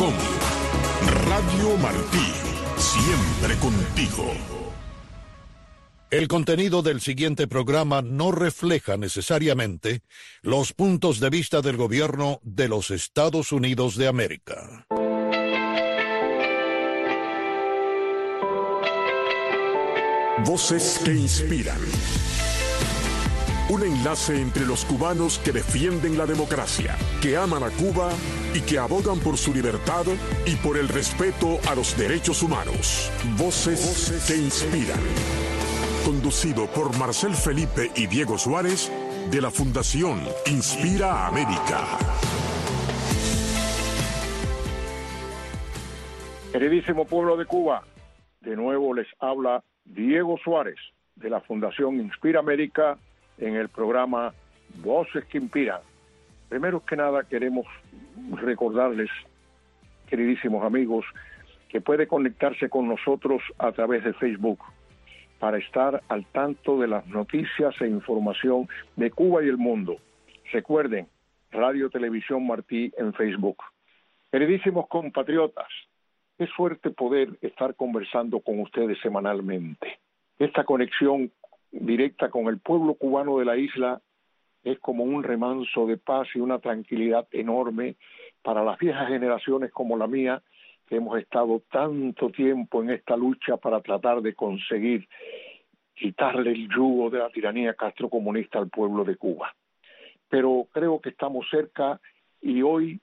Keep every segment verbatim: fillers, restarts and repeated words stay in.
com. Radio Martí, siempre contigo. El contenido del siguiente programa no refleja necesariamente los puntos de vista del gobierno de los Estados Unidos de América. Voces que inspiran. Un enlace entre los cubanos que defienden la democracia, que aman a Cuba y que abogan por su libertad y por el respeto a los derechos humanos. Voces, Voces que inspiran. Conducido por Marcel Felipe y Diego Suárez, de la Fundación Inspira América. Queridísimo pueblo de Cuba, de nuevo les habla Diego Suárez, de la Fundación Inspira América, en el programa Voces que Inspiran. Primero que nada queremos recordarles, queridísimos amigos, que puede conectarse con nosotros a través de Facebook para estar al tanto de las noticias e información de Cuba y el mundo. Recuerden, Radio Televisión Martí en Facebook. Queridísimos compatriotas, qué suerte poder estar conversando con ustedes semanalmente. Esta conexión directa con el pueblo cubano de la isla es como un remanso de paz y una tranquilidad enorme para las viejas generaciones como la mía, que hemos estado tanto tiempo en esta lucha para tratar de conseguir quitarle el yugo de la tiranía castrocomunista al pueblo de Cuba. Pero creo que estamos cerca y hoy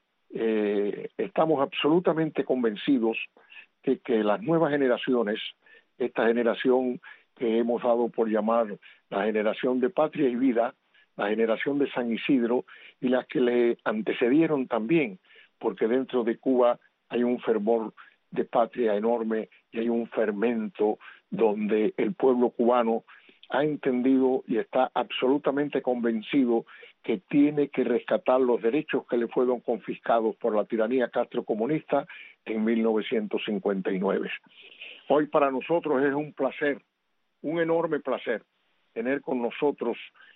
eh, estamos absolutamente convencidos de que las nuevas generaciones, esta generación que hemos dado por llamar la generación de Patria y Vida, la generación de San Isidro y las que le antecedieron también, porque dentro de Cuba hay un fervor de patria enorme y hay un fermento donde el pueblo cubano ha entendido y está absolutamente convencido que tiene que rescatar los derechos que le fueron confiscados por la tiranía castrocomunista en mil novecientos cincuenta y nueve. Hoy para nosotros es un placer, un enorme placer, tener con nosotros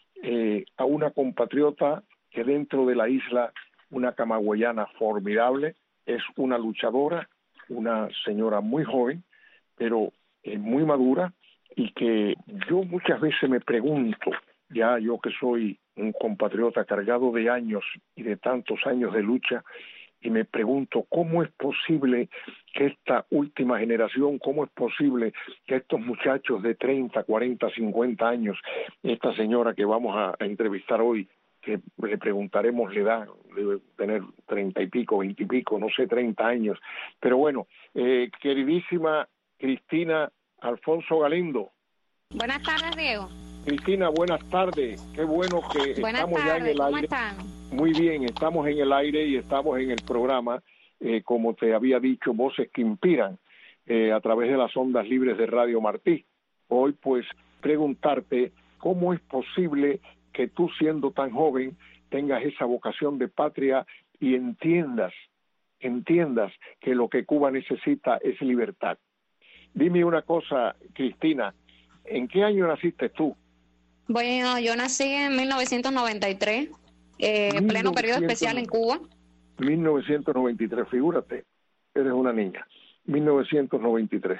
eh, a una compatriota que dentro de la isla, una camagüeyana formidable, es una luchadora, una señora muy joven, pero eh, muy madura, y que yo muchas veces me pregunto, ya yo que soy un compatriota cargado de años y de tantos años de lucha, y me pregunto cómo es posible que esta última generación, cómo es posible que estos muchachos de treinta, cuarenta, cincuenta años, esta señora que vamos a, a entrevistar hoy, que le preguntaremos la edad, debe tener treinta y pico, veinte y pico, no sé, treinta años. Pero bueno, eh, queridísima Cristina Alfonso Galindo. Buenas tardes, Diego. Cristina, buenas tardes. Qué bueno que buenas estamos tardes, ya en el ¿cómo aire. están? Muy bien, estamos en el aire y estamos en el programa, eh, como te había dicho, Voces que Inspiran, eh, a través de las ondas libres de Radio Martí. Hoy, pues, preguntarte cómo es posible que tú, siendo tan joven, tengas esa vocación de patria y entiendas, entiendas que lo que Cuba necesita es libertad. Dime una cosa, Cristina, ¿en qué año naciste tú? Bueno, yo nací en mil novecientos noventa y tres, eh, mil novecientos pleno periodo especial en Cuba. mil novecientos noventa y tres, figúrate, eres una niña. mil novecientos noventa y tres.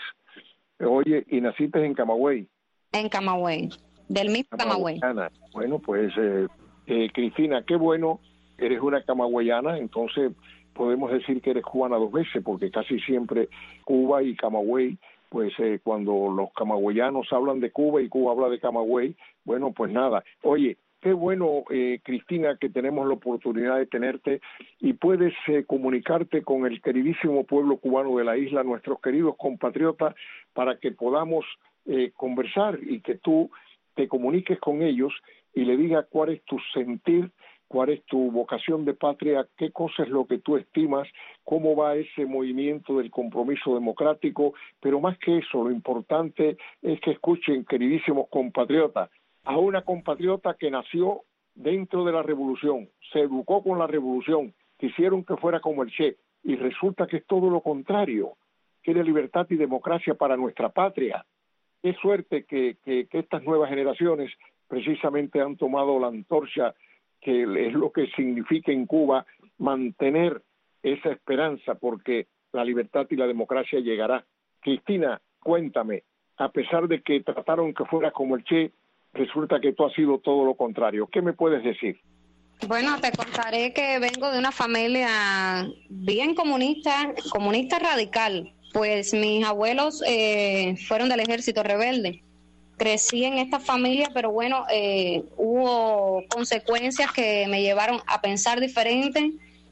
Oye, ¿y naciste en Camagüey? En Camagüey, del mismo Camagüey. Bueno, pues, eh, eh, Cristina, qué bueno, eres una camagüeyana, entonces podemos decir que eres cubana dos veces, porque casi siempre Cuba y Camagüey, pues eh, cuando los camagüeyanos hablan de Cuba y Cuba habla de Camagüey, bueno, pues nada. Oye, qué bueno, eh, Cristina, que tenemos la oportunidad de tenerte y puedes eh, comunicarte con el queridísimo pueblo cubano de la isla, nuestros queridos compatriotas, para que podamos eh, conversar y que tú te comuniques con ellos y le digas cuál es tu sentir, cuál es tu vocación de patria, qué cosa es lo que tú estimas, cómo va ese movimiento del compromiso democrático, pero más que eso, lo importante es que escuchen, queridísimos compatriotas, a una compatriota que nació dentro de la revolución, se educó con la revolución, quisieron que fuera como el Che, y resulta que es todo lo contrario, quiere libertad y democracia para nuestra patria. Qué suerte que, que, que estas nuevas generaciones precisamente han tomado la antorcha, que es lo que significa en Cuba mantener esa esperanza porque la libertad y la democracia llegará. Cristina, cuéntame, a pesar de que trataron que fueras como el Che, resulta que tú has sido todo lo contrario. ¿Qué me puedes decir? Bueno, te contaré que vengo de una familia bien comunista, comunista radical, pues mis abuelos eh, fueron del ejército rebelde. Crecí en esta familia, pero bueno, eh, hubo consecuencias que me llevaron a pensar diferente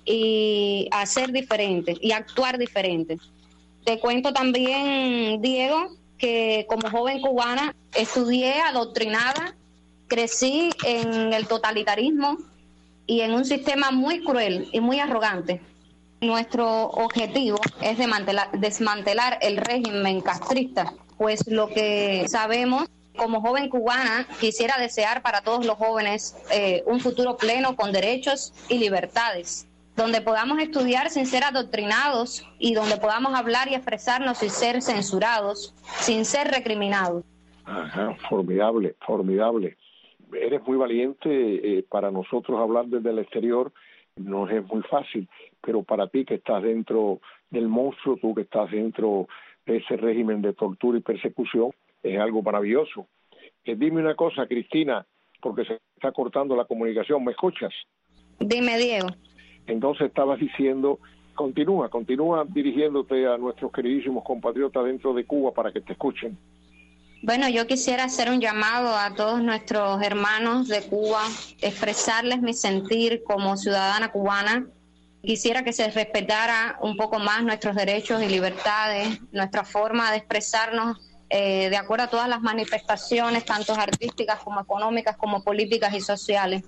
y a ser diferente y a actuar diferente. Te cuento también, Diego, que como joven cubana estudié adoctrinada, crecí en el totalitarismo y en un sistema muy cruel y muy arrogante. Nuestro objetivo es desmantelar, desmantelar el régimen castrista, pues lo que sabemos, como joven cubana, quisiera desear para todos los jóvenes eh, un futuro pleno con derechos y libertades, donde podamos estudiar sin ser adoctrinados y donde podamos hablar y expresarnos sin ser censurados, sin ser recriminados. Ajá, formidable, formidable. Eres muy valiente. Eh, para nosotros hablar desde el exterior no es muy fácil, pero para ti que estás dentro del monstruo, tú que estás dentro de ese régimen de tortura y persecución, es algo maravilloso. Eh, dime una cosa, Cristina, porque se está cortando la comunicación, ¿me escuchas? Dime, Diego. Entonces estabas diciendo, continúa, continúa dirigiéndote a nuestros queridísimos compatriotas dentro de Cuba para que te escuchen. Bueno, yo quisiera hacer un llamado a todos nuestros hermanos de Cuba, expresarles mi sentir como ciudadana cubana. Quisiera que se respetara un poco más nuestros derechos y libertades, nuestra forma de expresarnos eh, de acuerdo a todas las manifestaciones, tanto artísticas como económicas, como políticas y sociales.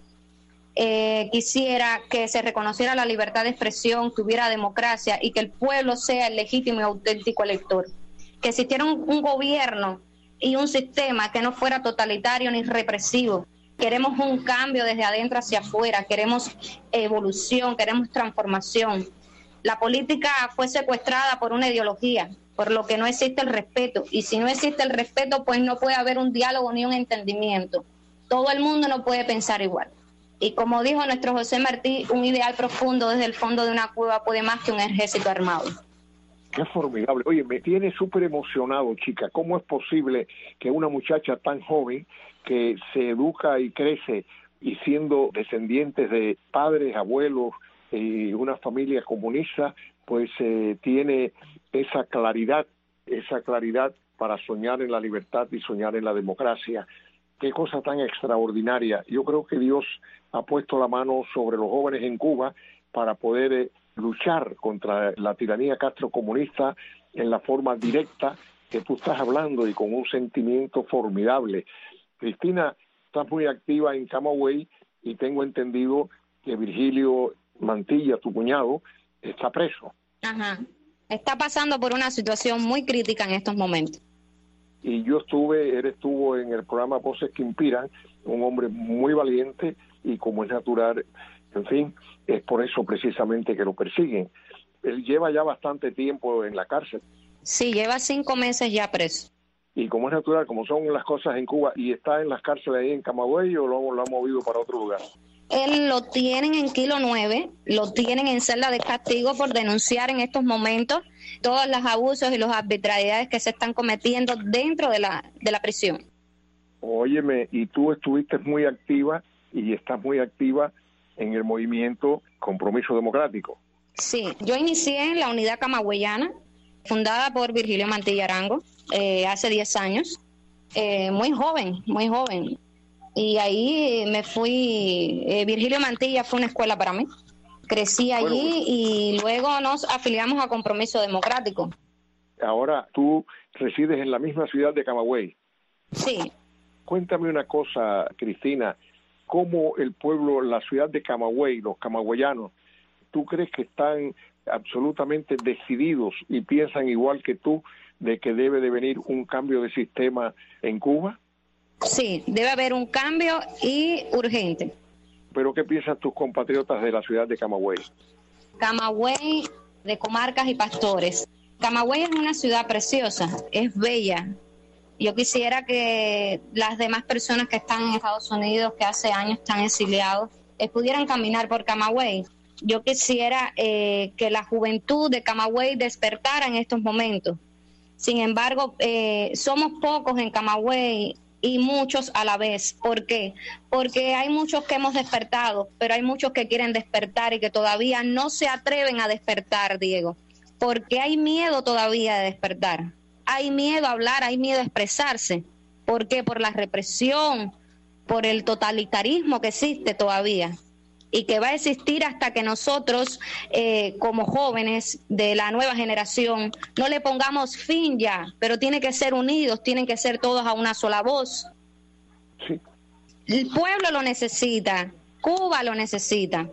Eh, quisiera que se reconociera la libertad de expresión, que hubiera democracia y que el pueblo sea el legítimo y auténtico elector. Que existiera un, un gobierno y un sistema que no fuera totalitario ni represivo. Queremos un cambio desde adentro hacia afuera, queremos evolución, queremos transformación. La política fue secuestrada por una ideología, por lo que no existe el respeto. Y si no existe el respeto, pues no puede haber un diálogo ni un entendimiento. Todo el mundo no puede pensar igual. Y como dijo nuestro José Martí, un ideal profundo desde el fondo de una cueva puede más que un ejército armado. Qué formidable. Oye, me tiene súper emocionado, chica. ¿Cómo es posible que una muchacha tan joven que se educa y crece y siendo descendientes de padres, abuelos y una familia comunista, pues eh, tiene esa claridad, esa claridad para soñar en la libertad y soñar en la democracia? Qué cosa tan extraordinaria. Yo creo que Dios ha puesto la mano sobre los jóvenes en Cuba para poder eh, luchar contra la tiranía castrocomunista en la forma directa que tú estás hablando y con un sentimiento formidable. Cristina, estás muy activa en Camagüey y tengo entendido que Virgilio Mantilla, tu cuñado, está preso. Ajá. Está pasando por una situación muy crítica en estos momentos. Y yo estuve, él estuvo en el programa Voces que Inspiran, un hombre muy valiente y como es natural, en fin, es por eso precisamente que lo persiguen. Él lleva ya bastante tiempo en la cárcel. Sí, lleva cinco meses ya preso. Y como es natural, como son las cosas en Cuba, ¿y está en las cárceles ahí en Camagüey o lo, lo han movido para otro lugar? Él lo tienen en Kilo nueve, lo tienen en celda de castigo por denunciar en estos momentos todos los abusos y las arbitrariedades que se están cometiendo dentro de la, de la prisión. Óyeme, y tú estuviste muy activa y estás muy activa en el movimiento Compromiso Democrático. Sí, yo inicié en la unidad camagüeyana, fundada por Virgilio Mantilla Arango, eh, hace diez años, eh, muy joven, muy joven. Y ahí me fui, eh, Virgilio Mantilla fue una escuela para mí. Crecí allí bueno, bueno. y luego nos afiliamos a Compromiso Democrático. Ahora tú resides en la misma ciudad de Camagüey. Sí. Cuéntame una cosa, Cristina, ¿cómo el pueblo, la ciudad de Camagüey, los camagüeyanos, tú crees que están absolutamente decididos y piensan igual que tú de que debe de venir un cambio de sistema en Cuba? Sí, debe haber un cambio y urgente. ¿Pero qué piensan tus compatriotas de la ciudad de Camagüey? Camagüey, de comarcas y pastores. Camagüey es una ciudad preciosa, es bella. Yo quisiera que las demás personas que están en Estados Unidos, que hace años están exiliados, eh, pudieran caminar por Camagüey. yo quisiera eh, que la juventud de Camagüey despertara en estos momentos. Sin embargo, eh, somos pocos en Camagüey y muchos a la vez. ¿Por qué? Porque hay muchos que hemos despertado, pero hay muchos que quieren despertar y que todavía no se atreven a despertar, Diego, porque hay miedo todavía de despertar. Hay miedo a hablar, hay miedo a expresarse. ¿Por qué? Por la represión, por el totalitarismo que existe todavía y que va a existir hasta que nosotros, eh, como jóvenes de la nueva generación, no le pongamos fin ya, pero tiene que ser unidos, tienen que ser todos a una sola voz. Sí. El pueblo lo necesita, Cuba lo necesita.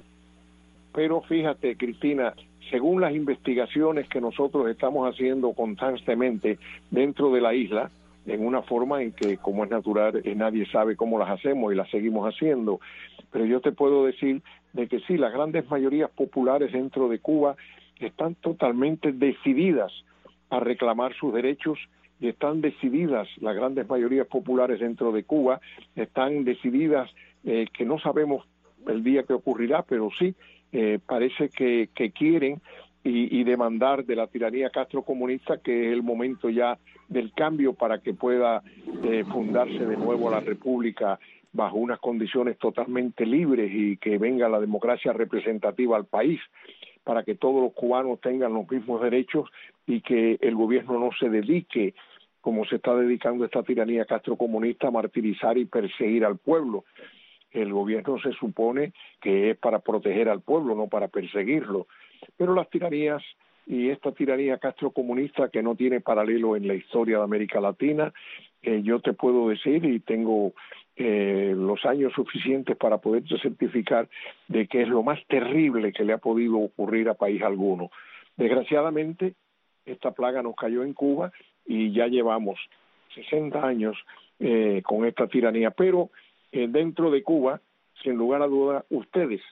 Pero fíjate, Cristina, según las investigaciones que nosotros estamos haciendo constantemente dentro de la isla, en una forma en que, como es natural, eh, nadie sabe cómo las hacemos y las seguimos haciendo, pero yo te puedo decir de que sí, las grandes mayorías populares dentro de Cuba están totalmente decididas a reclamar sus derechos y están decididas, las grandes mayorías populares dentro de Cuba están decididas, eh, que no sabemos el día que ocurrirá, pero sí, eh, parece que, que quieren y, y demandar de la tiranía castrocomunista que es el momento ya del cambio para que pueda eh, fundarse de nuevo la República bajo unas condiciones totalmente libres y que venga la democracia representativa al país, para que todos los cubanos tengan los mismos derechos y que el gobierno no se dedique, como se está dedicando esta tiranía castrocomunista, a martirizar y perseguir al pueblo. El gobierno se supone que es para proteger al pueblo, no para perseguirlo. Pero las tiranías y esta tiranía castrocomunista que no tiene paralelo en la historia de América Latina, eh, yo te puedo decir y tengo eh, los años suficientes para poderte certificar de que es lo más terrible que le ha podido ocurrir a país alguno. Desgraciadamente, esta plaga nos cayó en Cuba y ya llevamos sesenta años eh, con esta tiranía, pero eh, dentro de Cuba, sin lugar a duda, ustedes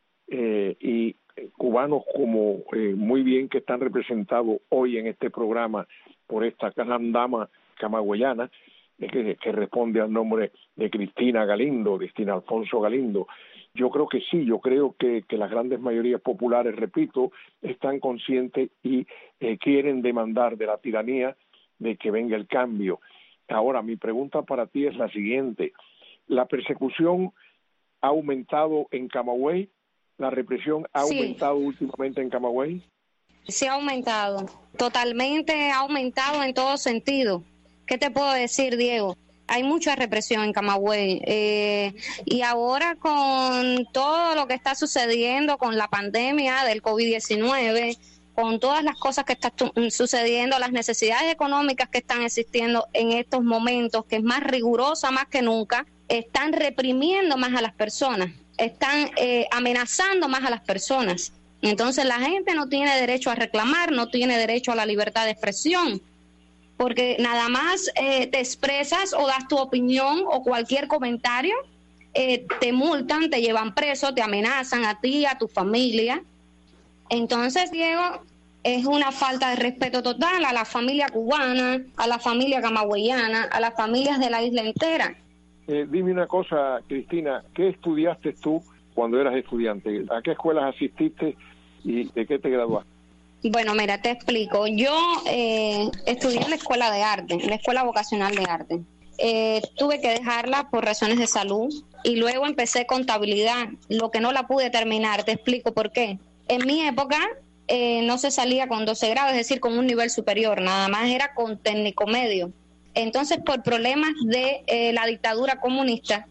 eh, y cubanos como eh, muy bien que están representados hoy en este programa por esta gran dama camagüeyana, eh, que, que responde al nombre de Cristina Galindo, Cristina Alfonso Galindo. Yo creo que sí, yo creo que, que las grandes mayorías populares, repito, están conscientes y eh, quieren demandar de la tiranía de que venga el cambio. Ahora, mi pregunta para ti es la siguiente. ¿La persecución ha aumentado en Camagüey? ¿La represión ha Sí. aumentado últimamente en Camagüey? Sí ha aumentado, totalmente ha aumentado en todo sentido. ¿Qué te puedo decir, Diego? Hay mucha represión en Camagüey eh, y ahora con todo lo que está sucediendo con la pandemia del COVID diecinueve, con todas las cosas que están sucediendo, las necesidades económicas que están existiendo en estos momentos, que es más rigurosa más que nunca, están reprimiendo más a las personas, están eh, amenazando más a las personas. Entonces la gente no tiene derecho a reclamar, no tiene derecho a la libertad de expresión, porque nada más eh, te expresas o das tu opinión o cualquier comentario, eh, te multan, te llevan preso, te amenazan a ti, a tu familia. Entonces, Diego, es una falta de respeto total a la familia cubana, a la familia camagüeyana, a las familias de la isla entera. Eh, dime una cosa, Cristina, ¿qué estudiaste tú cuando eras estudiante? ¿A qué escuelas asististe y de qué te graduaste? Bueno, mira, te explico. Yo eh, estudié en la escuela de arte, en la escuela vocacional de arte. Eh, tuve que dejarla por razones de salud y luego empecé contabilidad, lo que no la pude terminar. Te explico por qué. En mi época eh, no se salía con doce grados, es decir, con un nivel superior, nada más era con técnico medio. Entonces, por problemas de eh, la dictadura comunista,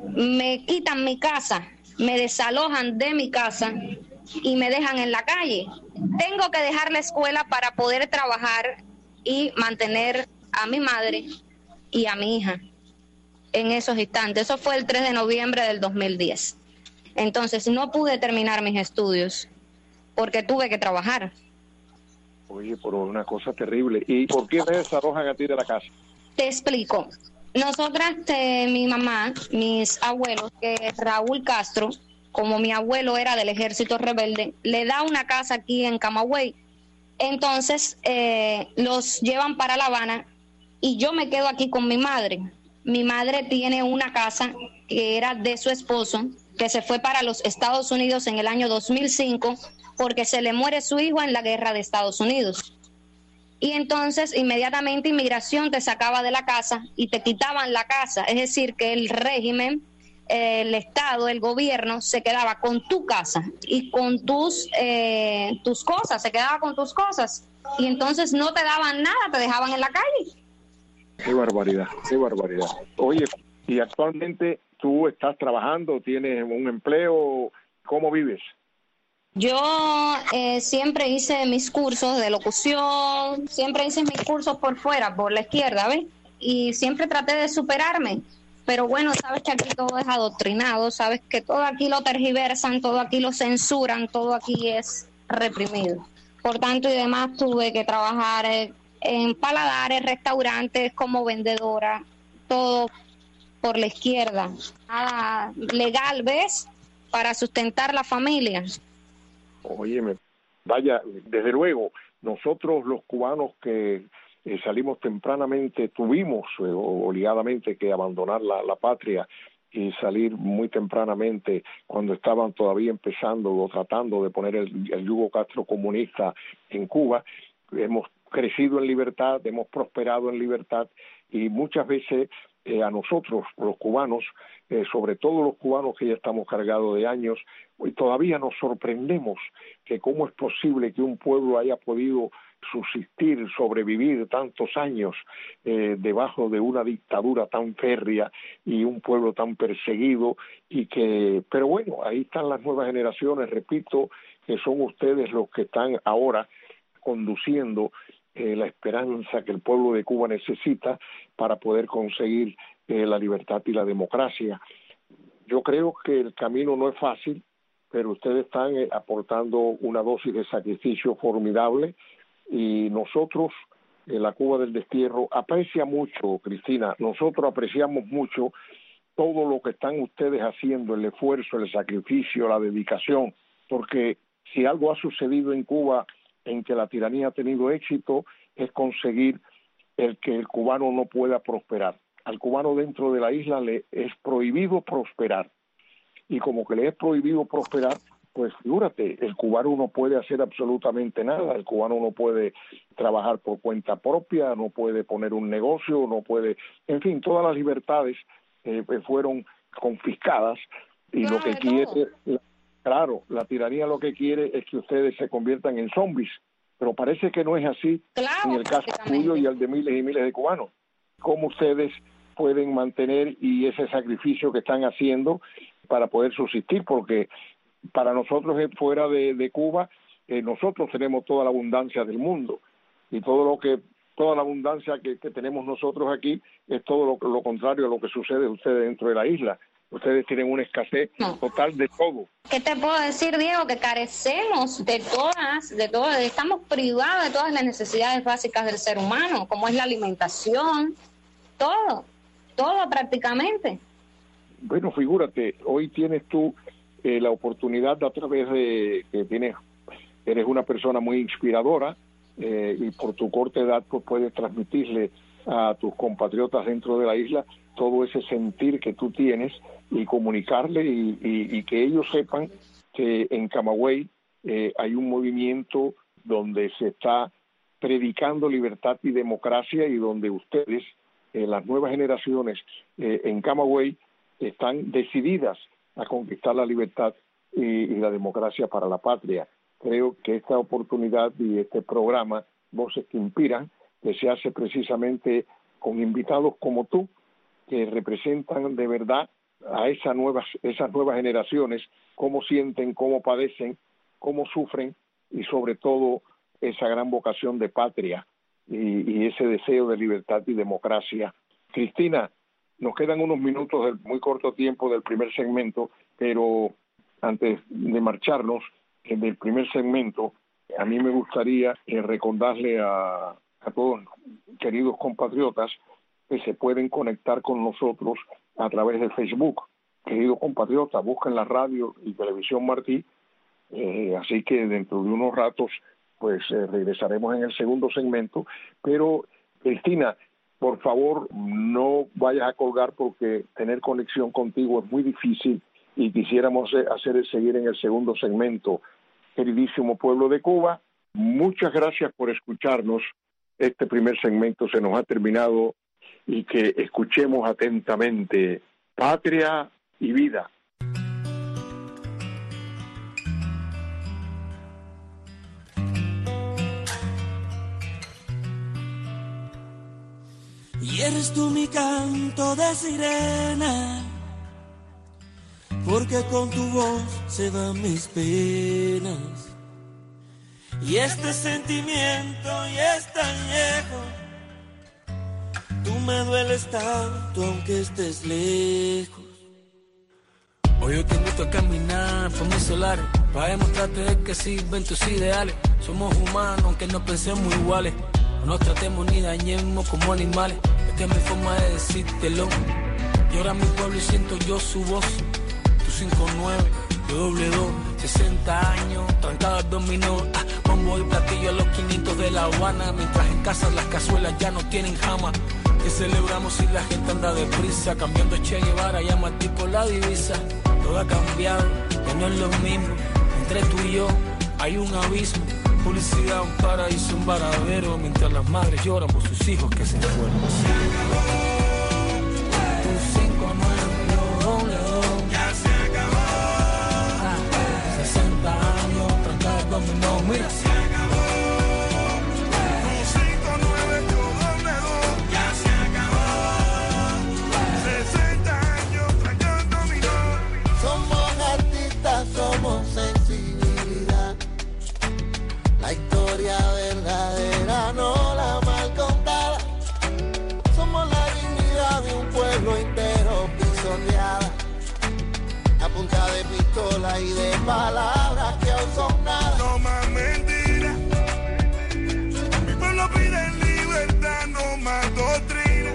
me quitan mi casa, me desalojan de mi casa y me dejan en la calle. Tengo que dejar la escuela para poder trabajar y mantener a mi madre y a mi hija en esos instantes. Eso fue el tres de noviembre del dos mil diez. Entonces, no pude terminar mis estudios porque tuve que trabajar. Oye, por una cosa terrible. ¿Y por qué me desalojan a ti de la casa? Te explico. Nosotras, eh, mi mamá, mis abuelos, que es Raúl Castro, como mi abuelo era del ejército rebelde, le da una casa aquí en Camagüey. Entonces, eh, los llevan para La Habana y yo me quedo aquí con mi madre. Mi madre tiene una casa que era de su esposo que se fue para los Estados Unidos en el año dos mil cinco porque se le muere su hijo en la guerra de Estados Unidos. Y entonces inmediatamente inmigración te sacaba de la casa y te quitaban la casa, es decir, que el régimen, el Estado, el gobierno se quedaba con tu casa y con tus eh, tus cosas, se quedaba con tus cosas y entonces no te daban nada, te dejaban en la calle. Qué barbaridad, qué barbaridad. Oye, y actualmente tú estás trabajando, tienes un empleo, ¿cómo vives? Yo eh, siempre hice mis cursos de locución, siempre hice mis cursos por fuera, por la izquierda, ¿ves? Y siempre traté de superarme. Pero bueno, sabes que aquí todo es adoctrinado, sabes que todo aquí lo tergiversan, todo aquí lo censuran, todo aquí es reprimido. Por tanto y demás tuve que trabajar en paladares, restaurantes, como vendedora, todo por la izquierda. Nada legal, ¿ves? Para sustentar la familia. Óyeme, vaya, desde luego, nosotros los cubanos que eh, salimos tempranamente, tuvimos eh, obligadamente que abandonar la, la patria y salir muy tempranamente cuando estaban todavía empezando o tratando de poner el, el yugo castrocomunista en Cuba. Hemos crecido en libertad, hemos prosperado en libertad y muchas veces eh, a nosotros, los cubanos, eh, sobre todo los cubanos que ya estamos cargados de años, y todavía nos sorprendemos que cómo es posible que un pueblo haya podido subsistir, sobrevivir tantos años eh, debajo de una dictadura tan férrea y un pueblo tan perseguido y que, pero bueno, ahí están las nuevas generaciones, repito, que son ustedes los que están ahora conduciendo eh, la esperanza que el pueblo de Cuba necesita para poder conseguir eh, la libertad y la democracia. Yo creo que el camino no es fácil, pero ustedes están eh, aportando una dosis de sacrificio formidable y nosotros, en la Cuba del destierro, aprecia mucho, Cristina, nosotros apreciamos mucho todo lo que están ustedes haciendo, el esfuerzo, el sacrificio, la dedicación, porque si algo ha sucedido en Cuba en que la tiranía ha tenido éxito, es conseguir el que el cubano no pueda prosperar. Al cubano dentro de la isla le es prohibido prosperar. Y como que le es prohibido prosperar, pues figúrate, el cubano no puede hacer absolutamente nada, el cubano no puede trabajar por cuenta propia, no puede poner un negocio, no puede, en fin, todas las libertades eh, fueron confiscadas y claro, lo que quiere, la, claro, la tiranía lo que quiere es que ustedes se conviertan en zombies, pero parece que no es así claro, en el caso tuyo y el de miles y miles de cubanos. ¿Cómo ustedes pueden mantener y ese sacrificio que están haciendo para poder subsistir? Porque para nosotros fuera de, de Cuba, eh, nosotros tenemos toda la abundancia del mundo y todo lo que toda la abundancia que, que tenemos nosotros aquí es todo lo, lo contrario a lo que sucede a ustedes dentro de la isla. Ustedes tienen una escasez no. total de todo. ¿Qué te puedo decir, Diego? Que carecemos de todas, de todas, estamos privados de todas las necesidades básicas del ser humano, como es la alimentación, todo, todo prácticamente. Bueno, figúrate, hoy tienes tú eh, la oportunidad de, a través de que tienes, eres una persona muy inspiradora eh, y por tu corta edad pues puedes transmitirle a tus compatriotas dentro de la isla todo ese sentir que tú tienes y comunicarle y, y, y que ellos sepan que en Camagüey eh, hay un movimiento donde se está predicando libertad y democracia y donde ustedes, eh, las nuevas generaciones eh, en Camagüey, están decididas a conquistar la libertad y, y la democracia para la patria. Creo que esta oportunidad y este programa, Voces que Inspiran, que se hace precisamente con invitados como tú, que representan de verdad a esas nuevas, esas nuevas generaciones, cómo sienten, cómo padecen, cómo sufren y sobre todo esa gran vocación de patria y, y ese deseo de libertad y democracia. Cristina, nos quedan unos minutos del muy corto tiempo del primer segmento, pero antes de marcharnos del primer segmento, a mí me gustaría eh, recordarle a, a todos queridos compatriotas que se pueden conectar con nosotros a través de Facebook. Queridos compatriotas, busquen la radio y televisión Martí, eh, así que dentro de unos ratos pues eh, regresaremos en el segundo segmento, pero Cristina, por favor, no vayas a colgar porque tener conexión contigo es muy difícil y quisiéramos hacer es seguir en el segundo segmento. Queridísimo pueblo de Cuba, muchas gracias por escucharnos. Este primer segmento se nos ha terminado y que escuchemos atentamente Patria y Vida. Y eres tú mi canto de sirena, porque con tu voz se van mis penas. Y este sentimiento ya es tan viejo, tú me dueles tanto aunque estés lejos. Hoy yo te invito a caminar por mis solares, para demostrarte de que sirven tus ideales. Somos humanos aunque no pensemos iguales, no nos tratemos ni dañemos como animales. Esta es mi forma de decírtelo. Llora mi pueblo y siento yo su voz. Tu cinco nueve, yo doble dos, sesenta años, trancado al dominó. Ah, bombo y platillo a los quinientos de La Habana, mientras en casa las cazuelas ya no tienen jama. Que celebramos si la gente anda deprisa, cambiando Che Guevara, llama al tipo la divisa. Todo ha cambiado, ya no es lo mismo. Entre tú y yo hay un abismo. Publicidad, un paraíso, un varadero, mientras las madres lloran por sus hijos que se fueron. Se acabó. Un cinco nueve, doble dos. Ya se acabó. Ah, sesenta años, trancados dominó, mira. Se acabó. Un cinco nueve, doble dos. Ya se acabó. sesenta años, trancados dominó. Somos artistas, somos sensibilidad. La historia verdadera, no la mal contada. Somos la dignidad de un pueblo entero pisoteada. A punta de pistola y de palabras que aún son nada. No más mentiras. Mi pueblo pide libertad, no más doctrina.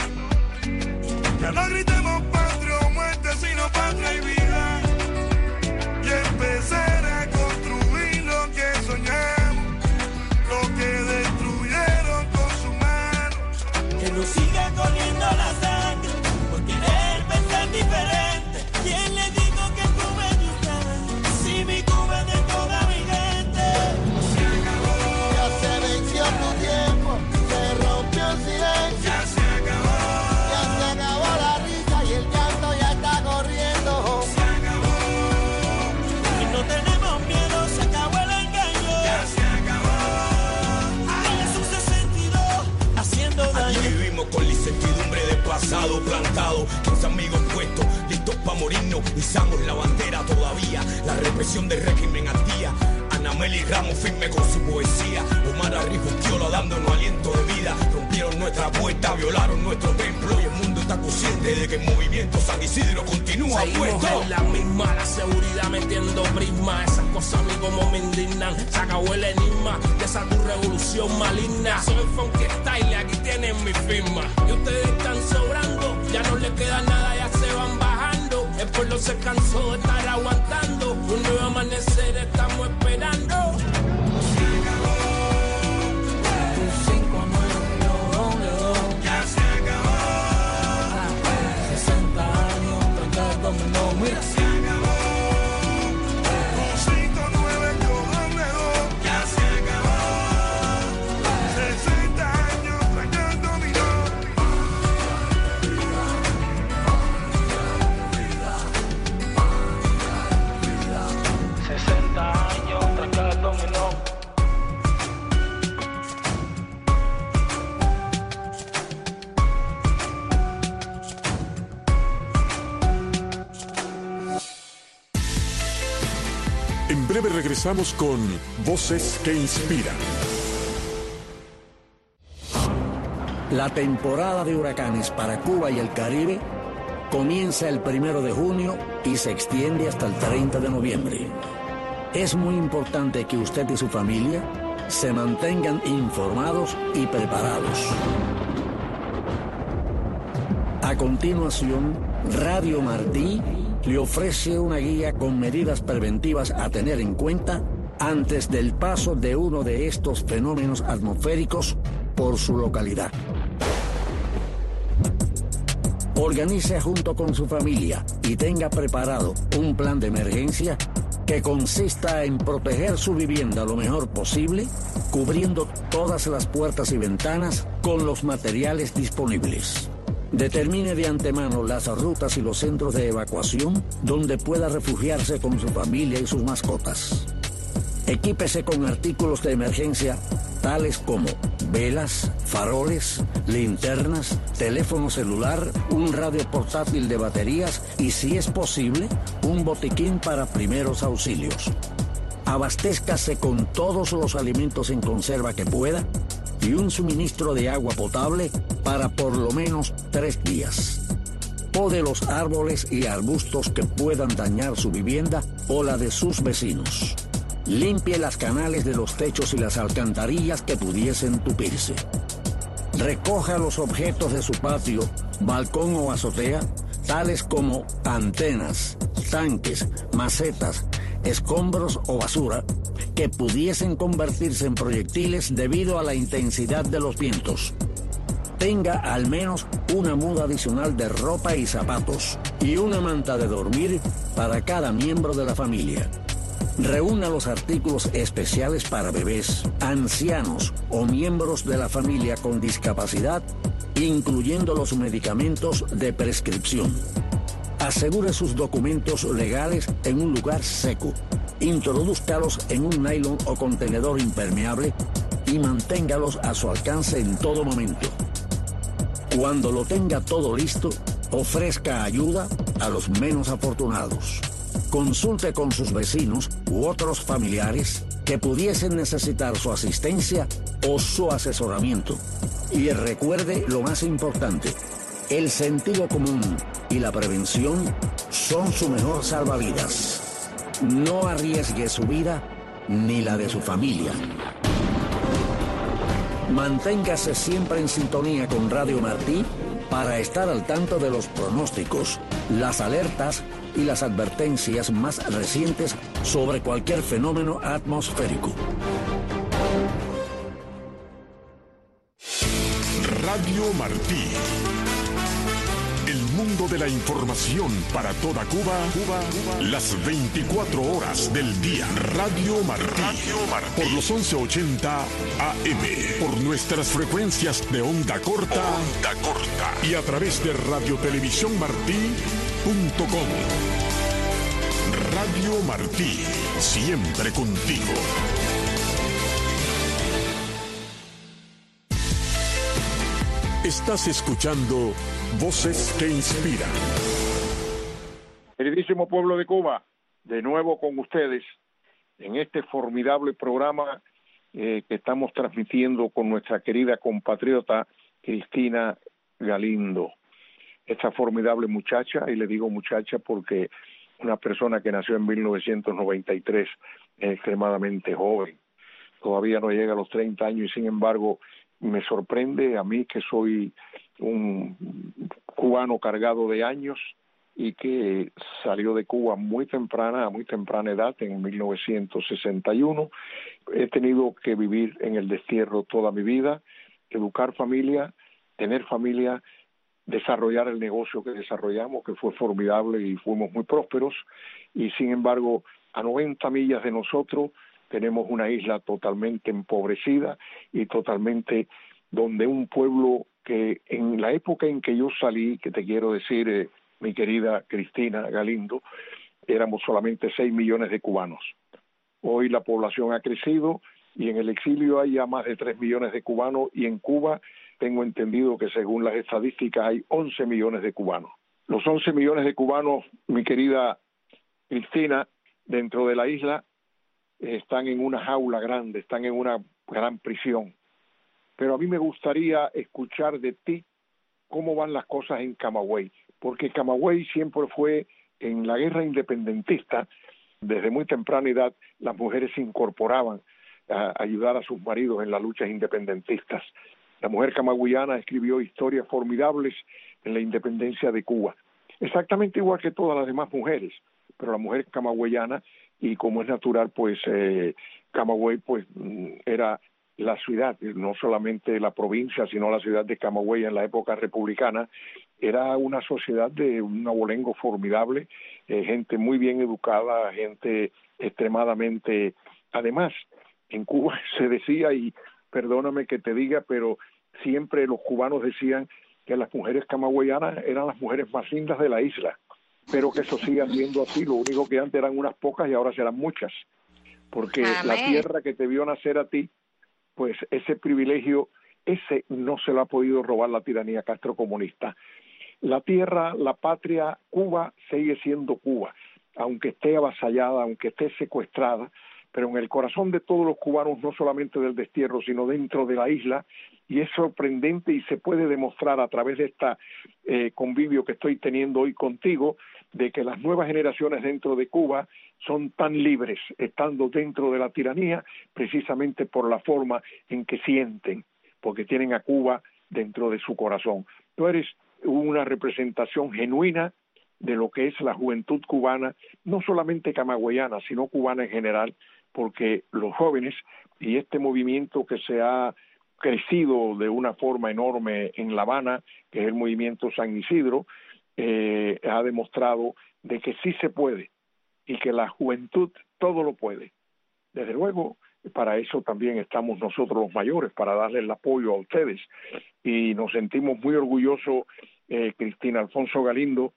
Ya no gritemos patria o muerte, sino patria y vida. Y empezar a construir lo que soñamos. Lo que destruyeron con su mano. Que nos siga corriendo la sangre por querer pensar diferente. ¿Quién le dijo que Cuba es distante? Si mi Cuba es de toda mi gente. Se acabó. Ya se venció tu tiempo, se rompió el silencio. Ya se acabó. Ya se acabó la risa y el llanto ya está corriendo. Se acabó. Y no tenemos miedo, se acabó el engaño. Ya se acabó. Aquí vivimos con la incertidumbre del pasado plantado, quince amigos puestos, listos para morirnos, izamos la bandera todavía, la represión del régimen al día. Ana Meli Ramos firme con su poesía, Omar Arrijustiola dándonos aliento de vida. Rompieron nuestra puerta, violaron nuestro templo y el mundo está consciente de que el movimiento San Isidro continúa puesto. Seguimos en la misma, la seguridad metiendo prisma. Esas cosas a mí como me indignan. Se acabó el enigma de esa tu revolución maligna. Soy funky style, aquí tienen mi firma. Y ustedes están sobrando, ya no les queda nada, ya se van bajando. El pueblo se cansó de estar aguantando. Un nuevo amanecer estamos esperando. Se acabó. Un cinco nueve, doble dos. Ya se acabó. Ah, sesenta años, trancados dominó, mira. Se acabó. Un cinco nueve, doble dos. Ya se acabó. sesenta años, trancados dominó. sesenta años, trancados dominó. En breve regresamos con Voces que Inspiran. La temporada de huracanes para Cuba y el Caribe comienza el primero de junio y se extiende hasta el treinta de noviembre. Es muy importante que usted y su familia se mantengan informados y preparados. A continuación, Radio Martí le ofrece una guía con medidas preventivas a tener en cuenta antes del paso de uno de estos fenómenos atmosféricos por su localidad. Organice junto con su familia y tenga preparado un plan de emergencia que consista en proteger su vivienda lo mejor posible, cubriendo todas las puertas y ventanas con los materiales disponibles. Determine de antemano las rutas y los centros de evacuación donde pueda refugiarse con su familia y sus mascotas. Equípese con artículos de emergencia tales como velas, faroles, linternas, teléfono celular, un radio portátil de baterías y, si es posible, un botiquín para primeros auxilios. Abastézcase con todos los alimentos en conserva que pueda y un suministro de agua potable para por lo menos tres días. Pode los árboles y arbustos que puedan dañar su vivienda o la de sus vecinos. Limpie las canales de los techos y las alcantarillas que pudiesen tupirse. Recoja los objetos de su patio, balcón o azotea, tales como antenas, tanques, macetas, escombros o basura, que pudiesen convertirse en proyectiles debido a la intensidad de los vientos. Tenga al menos una muda adicional de ropa y zapatos y una manta de dormir para cada miembro de la familia. Reúna los artículos especiales para bebés, ancianos o miembros de la familia con discapacidad, incluyendo los medicamentos de prescripción. Asegure sus documentos legales en un lugar seco. Introdúzcalos en un nylon o contenedor impermeable y manténgalos a su alcance en todo momento. Cuando lo tenga todo listo, ofrezca ayuda a los menos afortunados. Consulte con sus vecinos u otros familiares que pudiesen necesitar su asistencia o su asesoramiento. Y recuerde lo más importante: el sentido común y la prevención son su mejor salvavidas. No arriesgue su vida ni la de su familia. Manténgase siempre en sintonía con Radio Martí para estar al tanto de los pronósticos, las alertas y las advertencias más recientes sobre cualquier fenómeno atmosférico. Radio Martí. El mundo de la información para toda Cuba, Cuba, Cuba, las veinticuatro horas del día. Radio Martí. Radio Martí. Por los once ochenta A M. Por nuestras frecuencias de onda corta. Onda corta. Y a través de radiotelevisión martí punto com. Radio Martí. Siempre contigo. Estás escuchando Voces que Inspiran. Queridísimo pueblo de Cuba, de nuevo con ustedes en este formidable programa eh, que estamos transmitiendo con nuestra querida compatriota Cristina Galindo. Esta formidable muchacha, y le digo muchacha porque una persona que nació en mil novecientos noventa y tres es extremadamente joven, todavía no llega a los treinta años y sin embargo me sorprende a mí, que soy un cubano cargado de años y que salió de Cuba muy temprana, a muy temprana edad, en mil novecientos sesenta y uno. He tenido que vivir en el destierro toda mi vida, educar familia, tener familia, desarrollar el negocio que desarrollamos, que fue formidable y fuimos muy prósperos, y sin embargo, a noventa millas de nosotros, tenemos una isla totalmente empobrecida y totalmente donde un pueblo que en la época en que yo salí, que te quiero decir, eh, mi querida Cristina Galindo, éramos solamente seis millones de cubanos. Hoy la población ha crecido y en el exilio hay ya más de tres millones de cubanos y en Cuba tengo entendido que según las estadísticas hay once millones de cubanos. Los once millones de cubanos, mi querida Cristina, dentro de la isla, están en una jaula grande, están en una gran prisión. Pero a mí me gustaría escuchar de ti cómo van las cosas en Camagüey, porque Camagüey siempre fue, en la guerra independentista, desde muy temprana edad, las mujeres se incorporaban a ayudar a sus maridos en las luchas independentistas. La mujer camagüeyana escribió historias formidables en la independencia de Cuba, exactamente igual que todas las demás mujeres, pero la mujer camagüeyana, y como es natural, pues eh, Camagüey pues era la ciudad, no solamente la provincia, sino la ciudad de Camagüey en la época republicana, era una sociedad de un abolengo formidable, eh, gente muy bien educada, gente extremadamente... Además, en Cuba se decía, y perdóname que te diga, pero siempre los cubanos decían que las mujeres camagüeyanas eran las mujeres más lindas de la isla, pero que eso sigue siendo así. Lo único que antes eran unas pocas y ahora serán muchas, porque Amén. La tierra que te vio nacer a ti, pues ese privilegio, ese no se lo ha podido robar la tiranía castrocomunista. La tierra, la patria, Cuba sigue siendo Cuba, aunque esté avasallada, aunque esté secuestrada, pero en el corazón de todos los cubanos, no solamente del destierro, sino dentro de la isla, y es sorprendente y se puede demostrar a través de este eh, convivio que estoy teniendo hoy contigo, de que las nuevas generaciones dentro de Cuba son tan libres, estando dentro de la tiranía, precisamente por la forma en que sienten, porque tienen a Cuba dentro de su corazón. Tú eres una representación genuina de lo que es la juventud cubana, no solamente camagüeyana, sino cubana en general, porque los jóvenes y este movimiento que se ha crecido de una forma enorme en La Habana, que es el movimiento San Isidro, eh, ha demostrado de que sí se puede y que la juventud todo lo puede. Desde luego, para eso también estamos nosotros los mayores, para darles el apoyo a ustedes, y nos sentimos muy orgullosos, eh, Cristina Alfonso Galindo,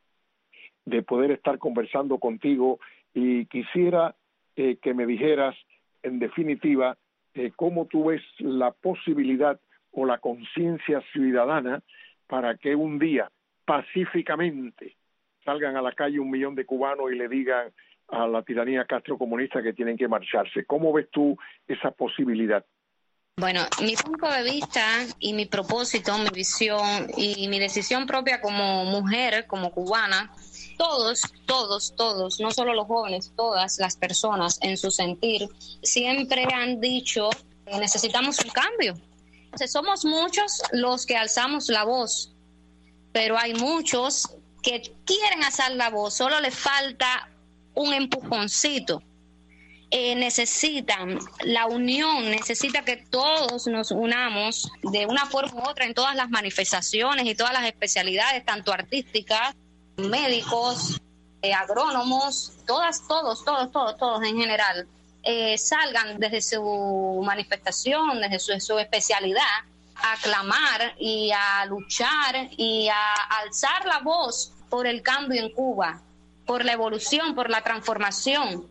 de poder estar conversando contigo, y quisiera eh, que me dijeras, en definitiva, eh, cómo tú ves la posibilidad o la conciencia ciudadana para que un día, pacíficamente, salgan a la calle un millón de cubanos y le digan a la tiranía castrocomunista que tienen que marcharse. ¿Cómo ves tú esa posibilidad? Bueno, mi punto de vista y mi propósito, mi visión y mi decisión propia como mujer, como cubana, todos, todos, todos, no solo los jóvenes, todas las personas en su sentir, siempre han dicho que necesitamos un cambio. Entonces, somos muchos los que alzamos la voz, pero hay muchos que quieren alzar la voz, solo les falta un empujoncito. Eh, necesitan la unión, necesita que todos nos unamos de una forma u otra en todas las manifestaciones y todas las especialidades, tanto artísticas, médicos, eh, agrónomos, todas, todos, todos, todos, todos en general, eh, salgan desde su manifestación, desde su, su especialidad, a clamar y a luchar y a alzar la voz por el cambio en Cuba, por la evolución, por la transformación.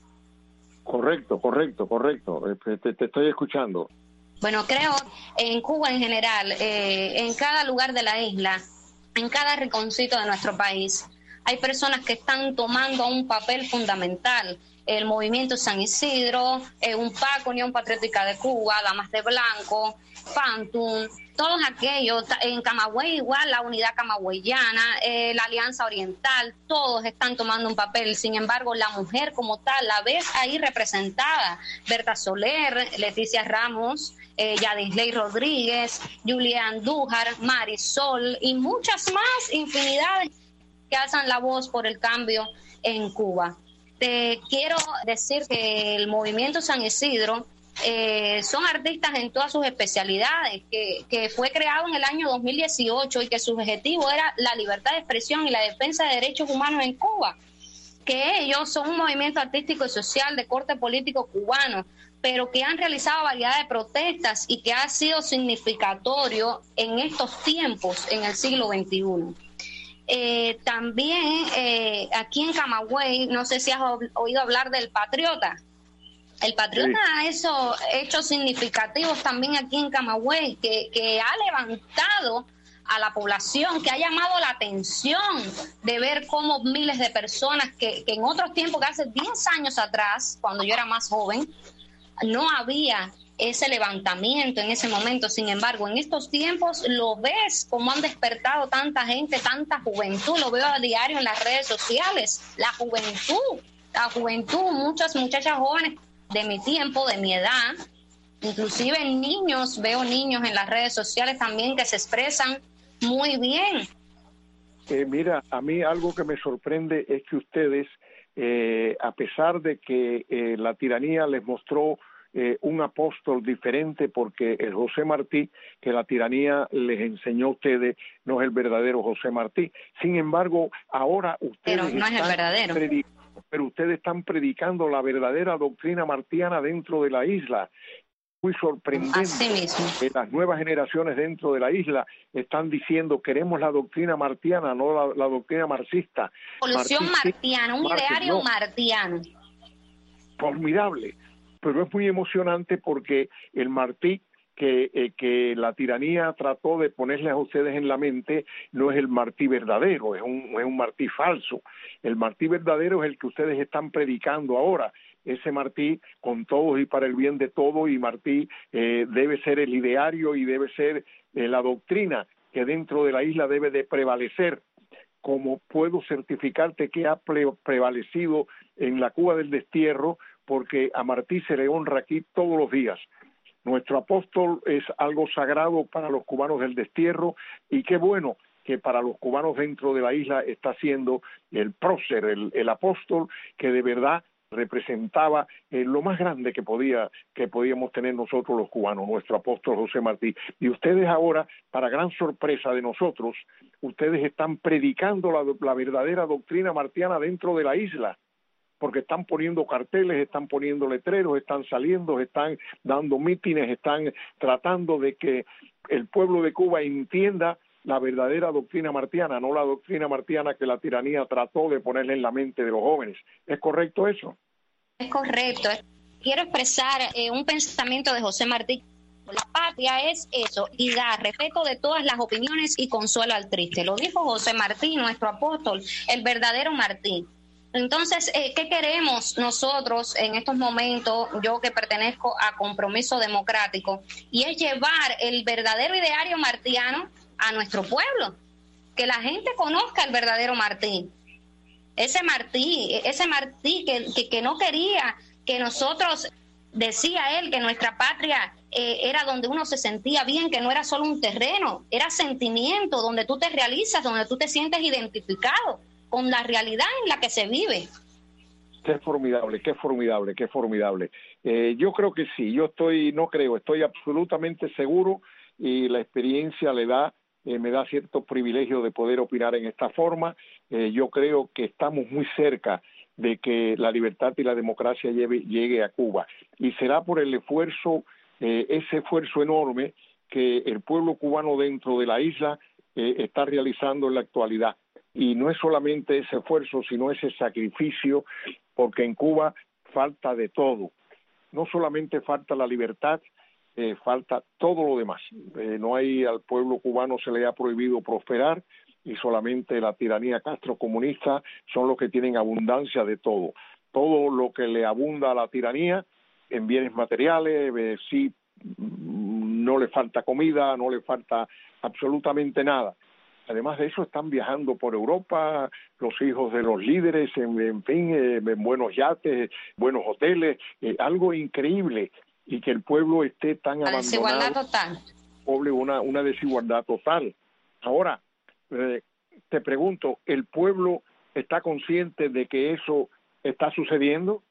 Correcto, correcto, correcto. Te, te estoy escuchando. Bueno, creo en Cuba en general, eh, en cada lugar de la isla, en cada rinconcito de nuestro país, hay personas que están tomando un papel fundamental. El movimiento San Isidro, eh, un P A C, Unión Patriótica de Cuba, Damas de Blanco, Phantom, todos aquellos, en Camagüey igual, la Unidad Camagüeyana, eh, la Alianza Oriental, todos están tomando un papel. Sin embargo, la mujer como tal, la ves ahí representada. Berta Soler, Leticia Ramos, eh, Yadisley Rodríguez, Julia Andújar, Marisol y muchas más, infinidades que alzan la voz por el cambio en Cuba. Te quiero decir que el movimiento San Isidro eh, son artistas en todas sus especialidades, que, que fue creado en el año dos mil dieciocho y que su objetivo era la libertad de expresión y la defensa de derechos humanos en Cuba, que ellos son un movimiento artístico y social de corte político cubano, pero que han realizado variedad de protestas y que ha sido significatorio en estos tiempos, en el siglo veintiuno. Eh, también eh, aquí en Camagüey, no sé si has oído hablar del Patriota. El Patriota sí. ha hecho hechos significativos también aquí en Camagüey, que, que ha levantado a la población, que ha llamado la atención de ver cómo miles de personas que, que en otros tiempos, que hace diez años atrás, cuando yo era más joven, no había ese levantamiento en ese momento. Sin embargo, en estos tiempos lo ves como han despertado tanta gente, tanta juventud, lo veo a diario en las redes sociales, la juventud, la juventud, muchas muchachas jóvenes de mi tiempo, de mi edad, inclusive niños, veo niños en las redes sociales también que se expresan muy bien. Eh, mira, a mí algo que me sorprende es que ustedes, eh, a pesar de que eh, la tiranía les mostró eh, un apóstol diferente, porque el José Martí que la tiranía les enseñó a ustedes no es el verdadero José Martí. Sin embargo, ahora ustedes pero no es el verdadero. predicando, pero ustedes están predicando la verdadera doctrina martiana dentro de la isla. Muy sorprendente. Así mismo. Que las nuevas generaciones dentro de la isla están diciendo queremos la doctrina martiana, no la, la doctrina marxista. Evolución martiana, un Marx, ideario no. martiano. Formidable, pero es muy emocionante porque el Martí que, eh, que la tiranía trató de ponerles a ustedes en la mente no es el Martí verdadero, es un, es un Martí falso. El Martí verdadero es el que ustedes están predicando ahora. Ese Martí con todos y para el bien de todos, y Martí eh, debe ser el ideario y debe ser eh, la doctrina que dentro de la isla debe de prevalecer, como puedo certificarte que ha pre- prevalecido en la Cuba del destierro, porque a Martí se le honra aquí todos los días. Nuestro apóstol es algo sagrado para los cubanos del destierro, y qué bueno que para los cubanos dentro de la isla está siendo el prócer, el, el apóstol que de verdad representaba eh, lo más grande que podía que podíamos tener nosotros los cubanos, nuestro apóstol José Martí. Y ustedes ahora, para gran sorpresa de nosotros, ustedes están predicando la, la verdadera doctrina martiana dentro de la isla, porque están poniendo carteles, están poniendo letreros, están saliendo, están dando mítines, están tratando de que el pueblo de Cuba entienda la verdadera doctrina martiana, no la doctrina martiana que la tiranía trató de ponerle en la mente de los jóvenes. ¿Es correcto eso? Es correcto. Quiero expresar eh, un pensamiento de José Martí. La patria es eso, y dar respeto de todas las opiniones y consuelo al triste. Lo dijo José Martí, nuestro apóstol, el verdadero Martí. Entonces, eh, ¿qué queremos nosotros en estos momentos? Yo que pertenezco a Compromiso Democrático, y es llevar el verdadero ideario martiano a nuestro pueblo, que la gente conozca el verdadero Martí, ese Martí, ese Martí que, que, que no quería que nosotros, decía él, que nuestra patria eh, era donde uno se sentía bien, que no era solo un terreno, era sentimiento, donde tú te realizas, donde tú te sientes identificado con la realidad en la que se vive. Qué formidable, qué formidable, qué formidable. Eh, yo creo que sí, yo estoy, no creo, estoy absolutamente seguro, y la experiencia le da Eh, me da cierto privilegio de poder opinar en esta forma. Eh, yo creo que estamos muy cerca de que la libertad y la democracia lleve, llegue a Cuba, y será por el esfuerzo, eh, ese esfuerzo enorme que el pueblo cubano dentro de la isla eh, está realizando en la actualidad. Y no es solamente ese esfuerzo, sino ese sacrificio, porque en Cuba falta de todo. No solamente falta la libertad, Eh, falta todo lo demás. Eh, no hay, al pueblo cubano se le ha prohibido prosperar, y solamente la tiranía castrocomunista son los que tienen abundancia de todo. Todo lo que le abunda a la tiranía en bienes materiales, eh, sí, no le falta comida, no le falta absolutamente nada. Además de eso, están viajando por Europa los hijos de los líderes, en, en fin, eh, en buenos yates, buenos hoteles, eh, algo increíble. Y que el pueblo esté tan La abandonado. desigualdad total. Pobre, una, una desigualdad total. Ahora, eh, te pregunto, ¿el pueblo está consciente de que eso está sucediendo?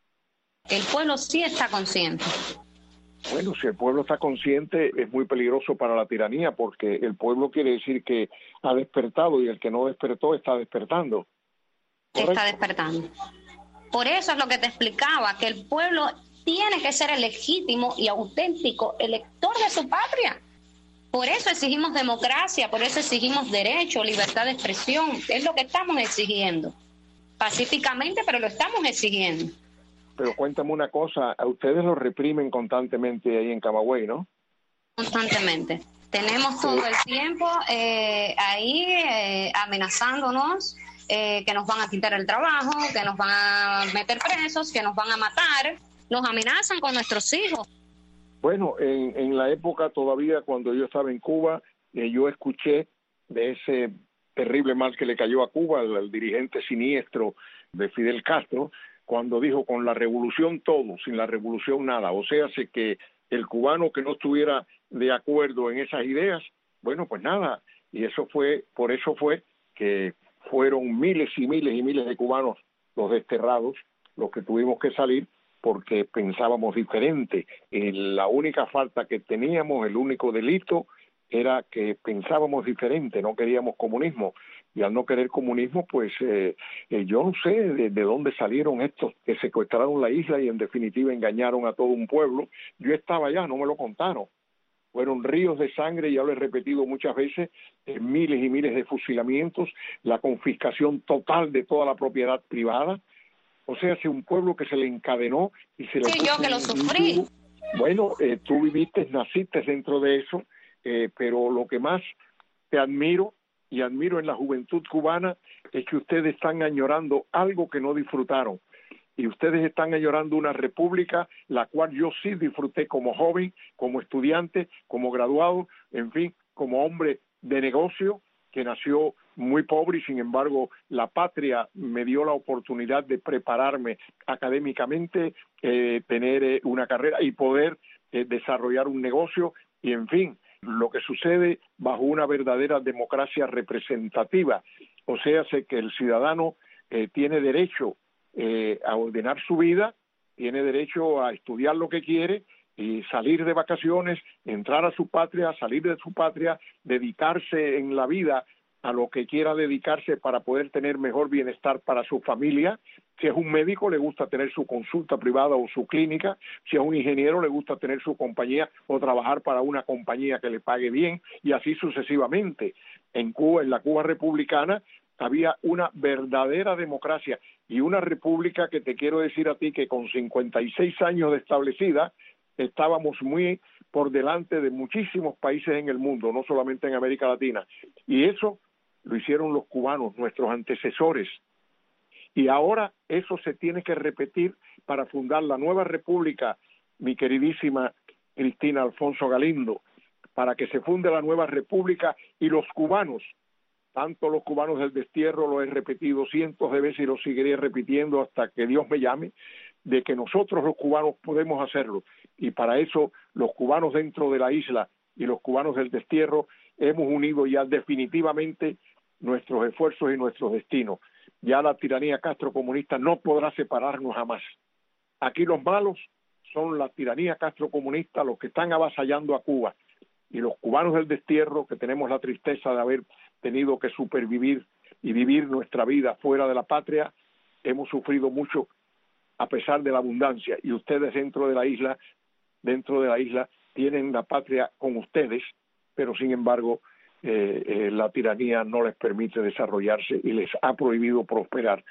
El pueblo sí está consciente. Bueno, si el pueblo está consciente, es muy peligroso para la tiranía, porque el pueblo quiere decir que ha despertado, y el que no despertó está despertando. ¿Correcto? Está despertando. Por eso es lo que te explicaba, que el pueblo tiene que ser el legítimo y auténtico elector de su patria. Por eso exigimos democracia, por eso exigimos derecho, libertad de expresión. Es lo que estamos exigiendo. Pacíficamente, pero lo estamos exigiendo. Pero cuéntame una cosa, a ustedes lo reprimen constantemente ahí en Camagüey, ¿no? Constantemente. Tenemos todo el tiempo eh, ahí eh, amenazándonos, eh, que nos van a quitar el trabajo, que nos van a meter presos, que nos van a matar. Nos amenazan con nuestros hijos. Bueno, en, en la época todavía, cuando yo estaba en Cuba, eh, yo escuché de ese terrible mal que le cayó a Cuba, al, al dirigente siniestro de Fidel Castro, cuando dijo, con la revolución todo, sin la revolución nada. O sea, sé que el cubano que no estuviera de acuerdo en esas ideas, bueno, pues nada. Y eso fue, por eso fue que fueron miles y miles y miles de cubanos los desterrados, los que tuvimos que salir, porque pensábamos diferente. Eh, la única falta que teníamos, el único delito, era que pensábamos diferente, no queríamos comunismo. Y al no querer comunismo, pues eh, eh, yo no sé de, de dónde salieron estos que secuestraron la isla y en definitiva engañaron a todo un pueblo. Yo estaba allá, no me lo contaron. Fueron ríos de sangre, ya lo he repetido muchas veces, eh, miles y miles de fusilamientos, la confiscación total de toda la propiedad privada. O sea, es un pueblo que se le encadenó y se le... Sí, yo que lo sufrí. Bueno, eh, tú viviste, naciste dentro de eso, eh, pero lo que más te admiro y admiro en la juventud cubana es que ustedes están añorando algo que no disfrutaron. Y ustedes están añorando una república, la cual yo sí disfruté como joven, como estudiante, como graduado, en fin, como hombre de negocio, que nació muy pobre y sin embargo la patria me dio la oportunidad de prepararme académicamente, eh, tener eh, una carrera y poder eh, desarrollar un negocio y en fin, lo que sucede bajo una verdadera democracia representativa. O sea, sé que el ciudadano eh, tiene derecho Eh, a ordenar su vida, tiene derecho a estudiar lo que quiere y salir de vacaciones, entrar a su patria, salir de su patria, dedicarse en la vida a lo que quiera dedicarse para poder tener mejor bienestar para su familia. Si es un médico, le gusta tener su consulta privada o su clínica. Si es un ingeniero, le gusta tener su compañía o trabajar para una compañía que le pague bien y así sucesivamente. En Cuba, en la Cuba republicana, había una verdadera democracia y una república que te quiero decir a ti que con cincuenta y seis años de establecida estábamos muy por delante de muchísimos países en el mundo, no solamente en América Latina. Y eso lo hicieron los cubanos, nuestros antecesores. Y ahora eso se tiene que repetir para fundar la nueva república, mi queridísima Cristina Alfonso Galindo, para que se funde la nueva república y los cubanos, tanto los cubanos del destierro, lo he repetido cientos de veces y lo seguiré repitiendo hasta que Dios me llame, de que nosotros los cubanos podemos hacerlo. Y para eso los cubanos dentro de la isla y los cubanos del destierro hemos unido ya definitivamente nuestros esfuerzos y nuestros destinos. Ya la tiranía castrocomunista no podrá separarnos jamás. Aquí los malos son la tiranía castrocomunista, los que están avasallando a Cuba. Y los cubanos del destierro, que tenemos la tristeza de haber tenido que supervivir y vivir nuestra vida fuera de la patria, hemos sufrido mucho a pesar de la abundancia. Y ustedes dentro de la isla, dentro de la isla, tienen la patria con ustedes, pero sin embargo eh, eh, la tiranía no les permite desarrollarse y les ha prohibido prosperar.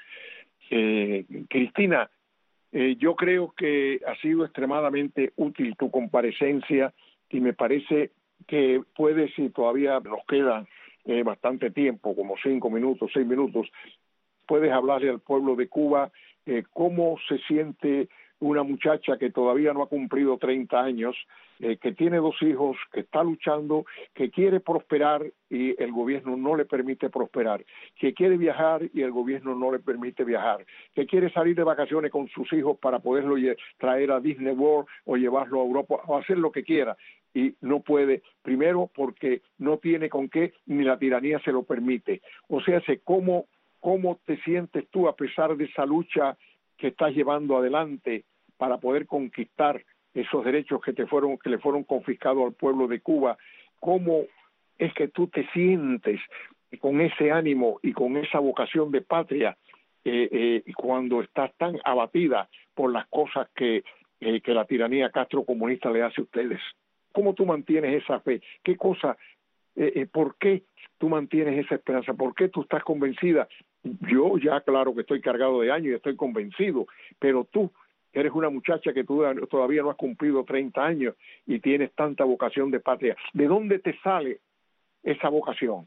Eh, Cristina, eh, yo creo que ha sido extremadamente útil tu comparecencia y me parece que puede, si todavía nos queda eh, bastante tiempo, como cinco minutos, seis minutos, puedes hablarle al pueblo de Cuba eh, cómo se siente una muchacha que todavía no ha cumplido treinta años, eh, que tiene dos hijos, que está luchando, que quiere prosperar y el gobierno no le permite prosperar, que quiere viajar y el gobierno no le permite viajar, que quiere salir de vacaciones con sus hijos para poderlo traer a Disney World o llevarlo a Europa o hacer lo que quiera y no puede, primero porque no tiene con qué ni la tiranía se lo permite. O sea, ¿cómo, cómo te sientes tú a pesar de esa lucha que estás llevando adelante para poder conquistar esos derechos que te fueron que le fueron confiscados al pueblo de Cuba? ¿Cómo es que tú te sientes con ese ánimo y con esa vocación de patria eh, eh, cuando estás tan abatida por las cosas que, eh, que la tiranía castrocomunista le hace a ustedes? ¿Cómo tú mantienes esa fe? ¿Qué cosa? Eh, eh, ¿Por qué tú mantienes esa esperanza? ¿Por qué tú estás convencida? Yo ya claro que estoy cargado de años y estoy convencido, pero tú eres una muchacha que tú todavía no has cumplido treinta años y tienes tanta vocación de patria. ¿De dónde te sale esa vocación?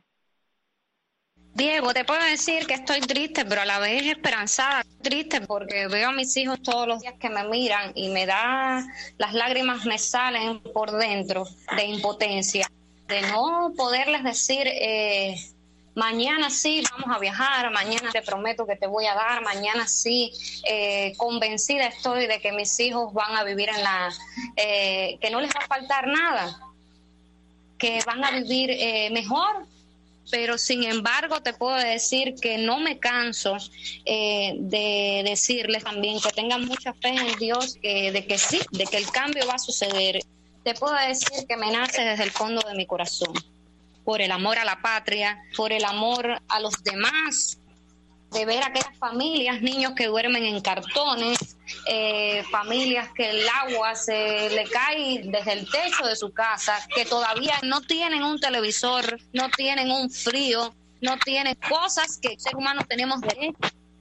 Diego, te puedo decir que estoy triste, pero a la vez esperanzada. Triste porque veo a mis hijos todos los días que me miran y me da, las lágrimas me salen por dentro de impotencia, de no poderles decir, eh, mañana sí vamos a viajar, mañana te prometo que te voy a dar, mañana sí, eh, convencida estoy de que mis hijos van a vivir en la, eh, que no les va a faltar nada, que van a vivir eh, mejor. pero sin embargo te puedo decir que no me canso eh, de decirles también que tengan mucha fe en Dios, que, de que sí, de que el cambio va a suceder. Te puedo decir que me nace desde el fondo de mi corazón, por el amor a la patria, por el amor a los demás, de ver a aquellas familias, niños que duermen en cartones, eh, familias que el agua se le cae desde el techo de su casa, que todavía no tienen un televisor, no tienen un frío, no tienen cosas que el ser humano tenemos derecho,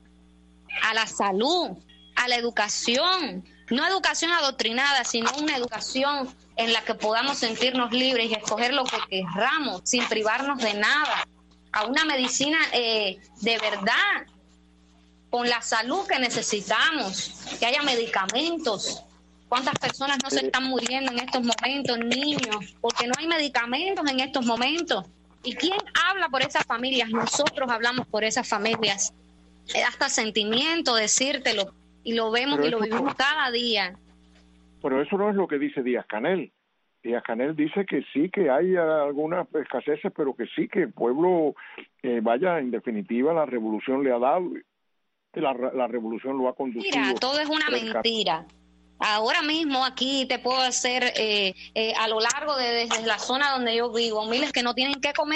a la salud, a la educación, no educación adoctrinada, sino una educación en la que podamos sentirnos libres y escoger lo que querramos sin privarnos de nada, a una medicina eh, de verdad, con la salud que necesitamos, que haya medicamentos. ¿Cuántas personas no se están muriendo en estos momentos, niños, porque no hay medicamentos en estos momentos? ¿Y quién habla por esas familias? Nosotros hablamos por esas familias. Da hasta sentimiento decírtelo, y lo vemos pero y lo vivimos no, cada día. Pero eso no es lo que dice Díaz-Canel. Díaz-Canel dice que sí, que hay algunas escaseces, pero que sí, que el pueblo, eh, vaya, en definitiva, la revolución le ha dado, la, la revolución lo ha conducido. Mira, todo es una mentira. Ahora mismo aquí te puedo hacer, eh, eh, a lo largo de desde la zona donde yo vivo, miles que no tienen que comer,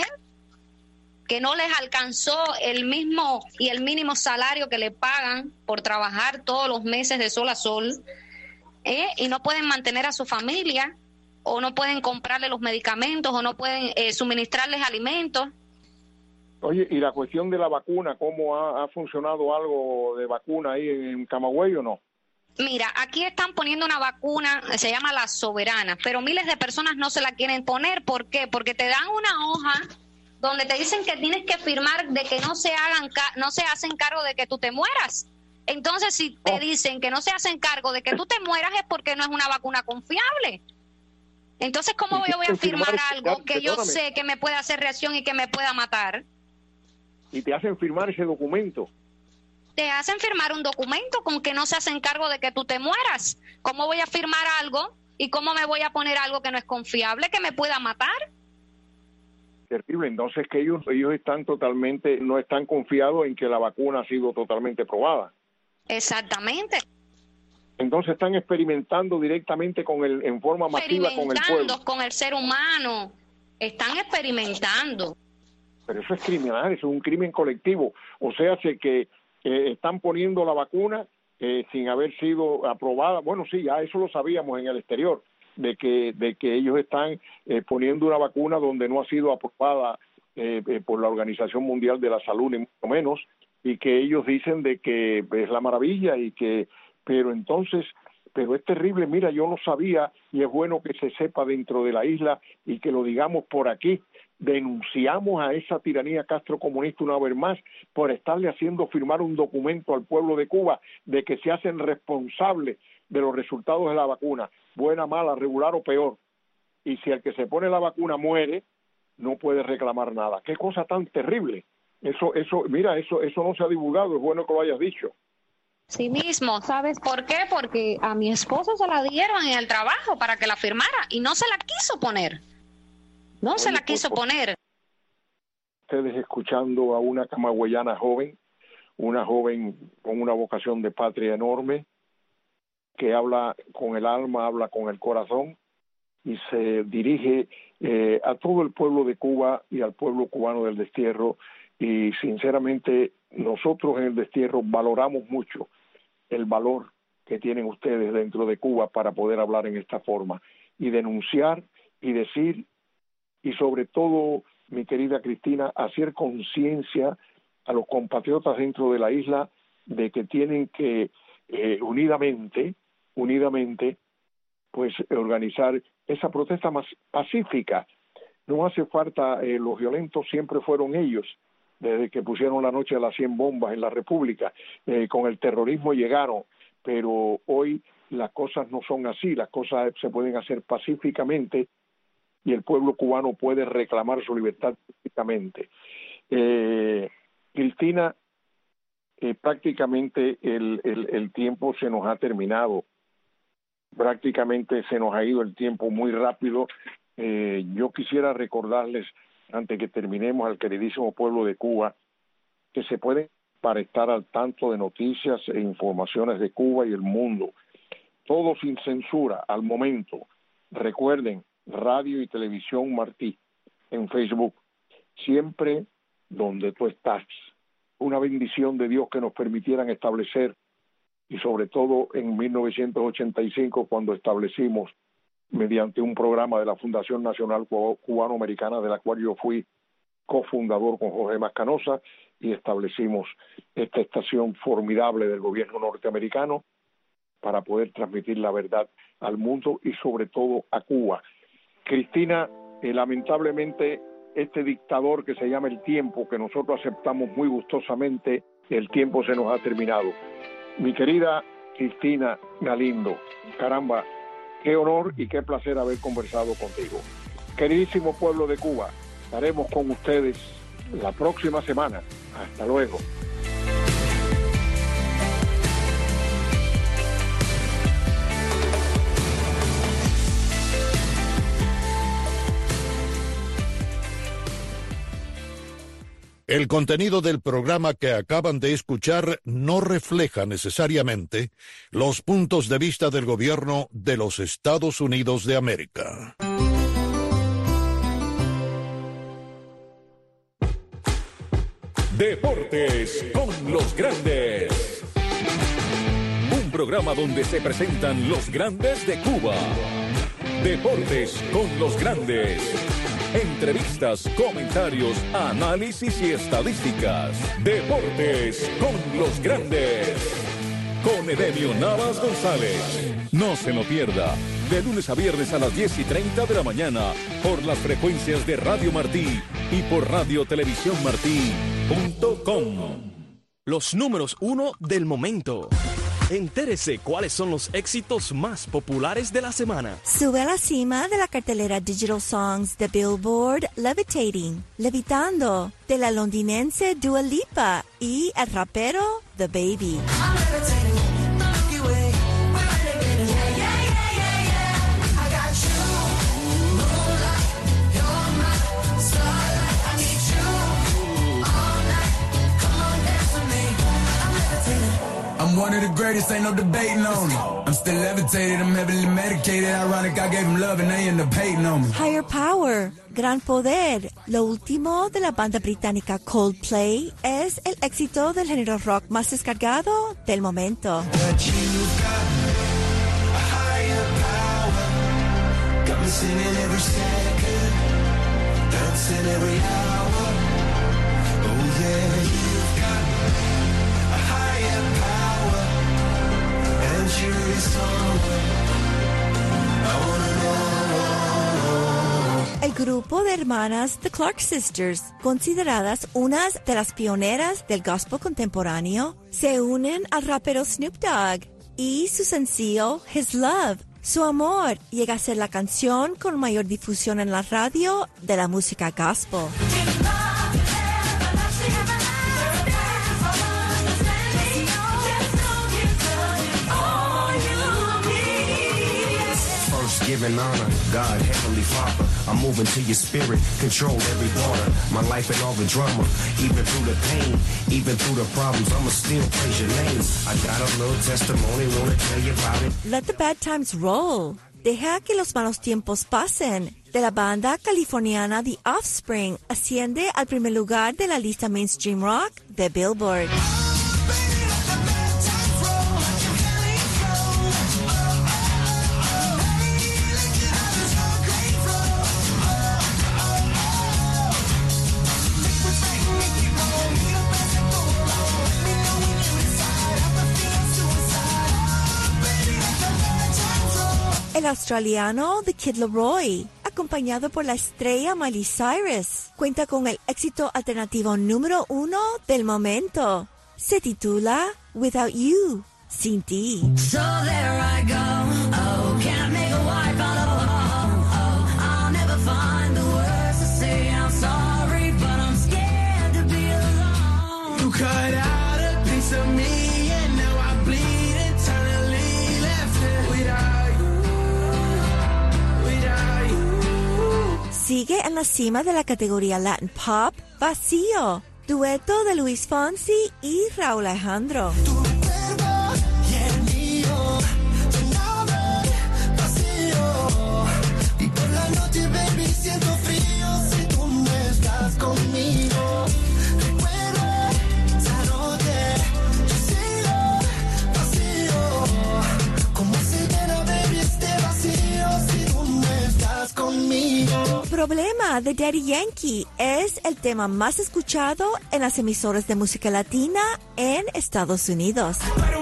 que no les alcanzó el mismo y el mínimo salario que le pagan por trabajar todos los meses de sol a sol, eh, y no pueden mantener a su familia, o no pueden comprarle los medicamentos, o no pueden eh, suministrarles alimentos. Oye, y la cuestión de la vacuna, ¿cómo ha, ha funcionado algo de vacuna ahí en Camagüey o no? Mira, aquí están poniendo una vacuna, se llama la Soberana, pero miles de personas no se la quieren poner. ¿Por qué? Porque te dan una hoja donde te dicen que tienes que firmar de que no se hagan no se hacen cargo de que tú te mueras. Entonces, si te oh. dicen que no se hacen cargo de que tú te mueras, es porque no es una vacuna confiable. Entonces, ¿cómo yo voy a firmar algo que yo sé que me puede hacer reacción y que me pueda matar? Y te hacen firmar ese documento. Te hacen firmar un documento con que no se hacen cargo de que tú te mueras. ¿Cómo voy a firmar algo y cómo me voy a poner algo que no es confiable, que me pueda matar? Terrible. Entonces, que ellos ellos están totalmente, no están confiados en que la vacuna ha sido totalmente probada. Exactamente. Entonces están experimentando directamente con el, en forma masiva con el pueblo. Con el ser humano. Están experimentando. Pero eso es criminal, eso es un crimen colectivo. O sea, sé que eh, están poniendo la vacuna eh, sin haber sido aprobada. Bueno, sí, ya eso lo sabíamos en el exterior, de que de que ellos están eh, poniendo una vacuna donde no ha sido aprobada eh, eh, por la Organización Mundial de la Salud, ni mucho menos, y que ellos dicen de que es la maravilla y que... Pero entonces, pero es terrible, mira, yo no sabía, y es bueno que se sepa dentro de la isla y que lo digamos por aquí. Denunciamos a esa tiranía castrocomunista una vez más por estarle haciendo firmar un documento al pueblo de Cuba de que se hacen responsables de los resultados de la vacuna, buena, mala, regular o peor. Y si el que se pone la vacuna muere, no puede reclamar nada. Qué cosa tan terrible. Eso, eso, mira, eso, eso no se ha divulgado, es bueno que lo hayas dicho. Sí mismo, ¿sabes por qué? Porque a mi esposo se la dieron en el trabajo para que la firmara y no se la quiso poner. No Oye, se la quiso por, poner. Ustedes escuchando a una camagüeyana joven, una joven con una vocación de patria enorme, que habla con el alma, habla con el corazón y se dirige eh, a todo el pueblo de Cuba y al pueblo cubano del destierro. Y sinceramente nosotros en el destierro valoramos mucho el valor que tienen ustedes dentro de Cuba para poder hablar en esta forma y denunciar y decir, y sobre todo, mi querida Cristina, hacer conciencia a los compatriotas dentro de la isla de que tienen que eh, unidamente, unidamente, pues organizar esa protesta más pacífica. No hace falta, eh, los violentos siempre fueron ellos, desde que pusieron la noche de las cien bombas en la República, eh, con el terrorismo llegaron, pero hoy las cosas no son así, las cosas se pueden hacer pacíficamente y el pueblo cubano puede reclamar su libertad pacíficamente. Eh, Cristina, eh, prácticamente el, el, el tiempo se nos ha terminado, prácticamente se nos ha ido el tiempo muy rápido. Eh, yo quisiera recordarles antes que terminemos, al queridísimo pueblo de Cuba, que se pueden para estar al tanto de noticias e informaciones de Cuba y el mundo, todo sin censura al momento. Recuerden, Radio y Televisión Martí en Facebook, siempre donde tú estás. Una bendición de Dios que nos permitieran establecer, y sobre todo en mil novecientos ochenta y cinco, cuando establecimos, mediante un programa de la Fundación Nacional Cubano-Americana, de la cual yo fui cofundador con Jorge Mascanosa, y establecimos esta estación formidable del gobierno norteamericano para poder transmitir la verdad al mundo y sobre todo a Cuba. Cristina, eh, lamentablemente este dictador que se llama el tiempo, que nosotros aceptamos muy gustosamente, el tiempo se nos ha terminado. Mi querida Cristina Galindo, caramba, qué honor y qué placer haber conversado contigo. Queridísimo pueblo de Cuba, estaremos con ustedes la próxima semana. Hasta luego. El contenido del programa que acaban de escuchar no refleja necesariamente los puntos de vista del gobierno de los Estados Unidos de América. Deportes con los grandes. Un programa donde se presentan los grandes de Cuba. Deportes con los grandes. Entrevistas, comentarios, análisis y estadísticas. Deportes con los grandes. Con Edemio Navas González. No se lo pierda. De lunes a viernes a las diez y treinta de la mañana. Por las frecuencias de Radio Martí y por radio televisión martí punto com. Los números uno del momento. Entérese cuáles son los éxitos más populares de la semana. Sube a la cima de la cartelera Digital Songs de Billboard Levitating, Levitando, de la londinense Dua Lipa y el rapero The Baby. I'm one of the greatest, ain't no debating on it. I'm still levitated, I'm heavily medicated. Ironic, I gave them love and they end up hating on me. Higher Power, Gran Poder, lo último de la banda británica Coldplay, es el éxito del género rock más descargado del momento. But you've got a higher power. Got me singing every second, dancing every hour. Oh yeah, you've got a higher power, and you're somewhere. I wanna know. El grupo de hermanas The Clark Sisters, consideradas unas de las pioneras del gospel contemporáneo, se unen al rapero Snoop Dogg y su sencillo His Love. Su amor llega a ser la canción con mayor difusión en la radio de la música gospel. Giving honor, God, Heavenly Father, I'm moving to your spirit, control every water, my life and all the drama, even through the pain, even through the problems, I'ma still praise your name. I got a little testimony, wanna tell you about it. Let the bad times roll. Deja que los malos tiempos pasen. De la banda californiana The Offspring, asciende al primer lugar de la lista mainstream rock de Billboard. El australiano The Kid Laroi, acompañado por la estrella Miley Cyrus, cuenta con el éxito alternativo número uno del momento. Se titula Without You, Sin Ti. So there I go, oh, can't make a wife out of oh, oh, I'll never find the words to say I'm sorry, but I'm scared to be alone. You cut out a piece of me, and now I bleed internally, left it without you. Sigue en la cima de la categoría Latin Pop, Vacío, dueto de Luis Fonsi y Raúl Alejandro. Siento frío si tú no estás conmigo. Recuerdo esa noche, yo sigo vacío. Como se llena, baby, este vacío si tú no estás conmigo. Problema de Daddy Yankee es el tema más escuchado en las emisoras de música latina en Estados Unidos.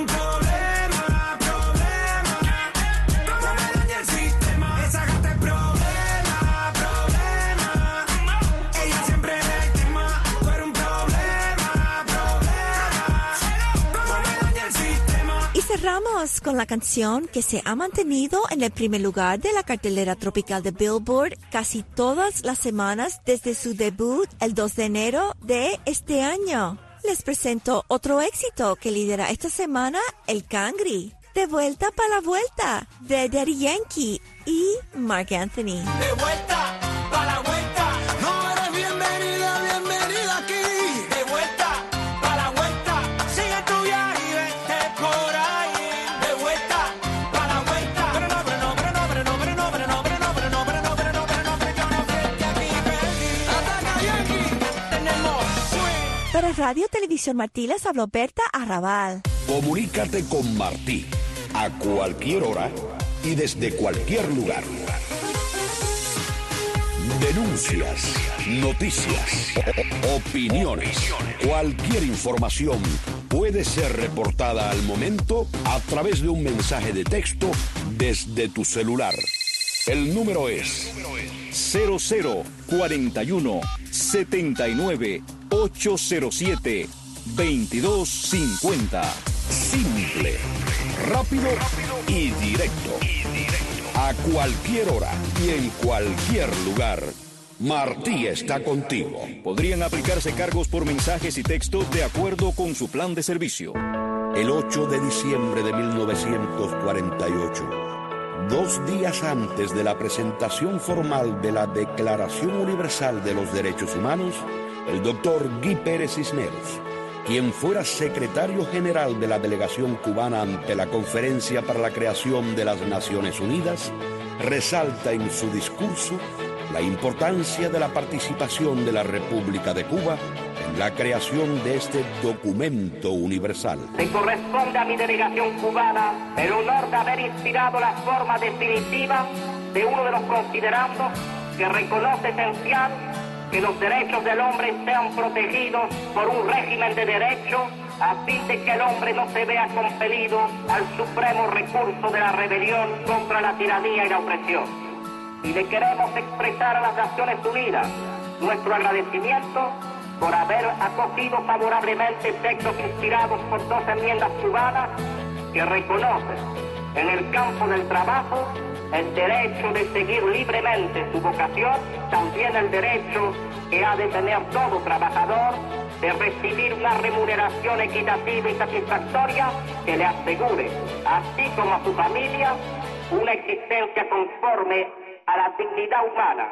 Cerramos con la canción que se ha mantenido en el primer lugar de la cartelera tropical de Billboard casi todas las semanas desde su debut el dos de enero de este año. Les presento otro éxito que lidera esta semana, el Cangri. De vuelta para la vuelta, de Daddy Yankee y Marc Anthony. De vuelta para la vuelta, no eres bienvenida, bienvenida aquí. De vuelta para la vuelta, sigue tu viaje y vete por ahí. De vuelta para la vuelta, pero no, pero no, pero no, pero no, pero no, pero no, pero no, pero no, pero no, pero no, pero no, pero yo no sé que aquí perdí. Ataca Yankee, tenemos swing. Para Radio Televisión Martí les habló Berta Arrabal. Comunícate con Martí a cualquier hora y desde cualquier lugar. Denuncias, noticias, opiniones, cualquier información puede ser reportada al momento a través de un mensaje de texto desde tu celular. El número es cero cero cuarenta y uno setenta y nueve ochocientos siete veintidós cincuenta. Simple, rápido y directo. A cualquier hora y en cualquier lugar, Martí está contigo. Podrían aplicarse cargos por mensajes y texto de acuerdo con su plan de servicio. El ocho de diciembre de mil novecientos cuarenta y ocho, dos días antes de la presentación formal de la Declaración Universal de los Derechos Humanos, el doctor Guy Pérez Cisneros, quien fuera secretario general de la delegación cubana ante la Conferencia para la Creación de las Naciones Unidas, resalta en su discurso la importancia de la participación de la República de Cuba en la creación de este documento universal. Le corresponde a mi delegación cubana el honor de haber inspirado la forma definitiva de uno de los considerandos que reconoce esencial que los derechos del hombre sean protegidos por un régimen de derecho a fin de que el hombre no se vea compelido al supremo recurso de la rebelión contra la tiranía y la opresión. Y le queremos expresar a las Naciones Unidas nuestro agradecimiento por haber acogido favorablemente textos inspirados por dos enmiendas cubanas que reconocen en el campo del trabajo el derecho de seguir libremente su vocación, también el derecho que ha de tener todo trabajador de recibir una remuneración equitativa y satisfactoria que le asegure, así como a su familia, una existencia conforme a la dignidad humana.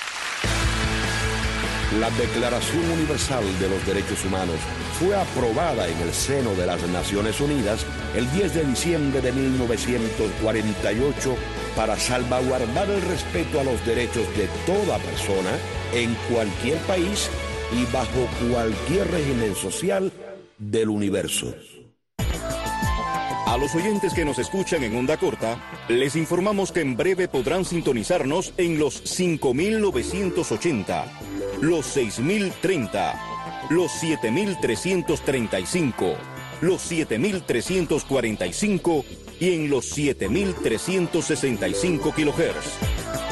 La Declaración Universal de los Derechos Humanos fue aprobada en el seno de las Naciones Unidas el diez de diciembre de mil novecientos cuarenta y ocho para salvaguardar el respeto a los derechos de toda persona en cualquier país y bajo cualquier régimen social del universo. A los oyentes que nos escuchan en onda corta, les informamos que en breve podrán sintonizarnos en los cinco mil novecientos ochenta, los seis mil treinta, los siete mil trescientos treinta y cinco, los siete mil trescientos cuarenta y cinco y en los siete mil trescientos sesenta y cinco kilohertz.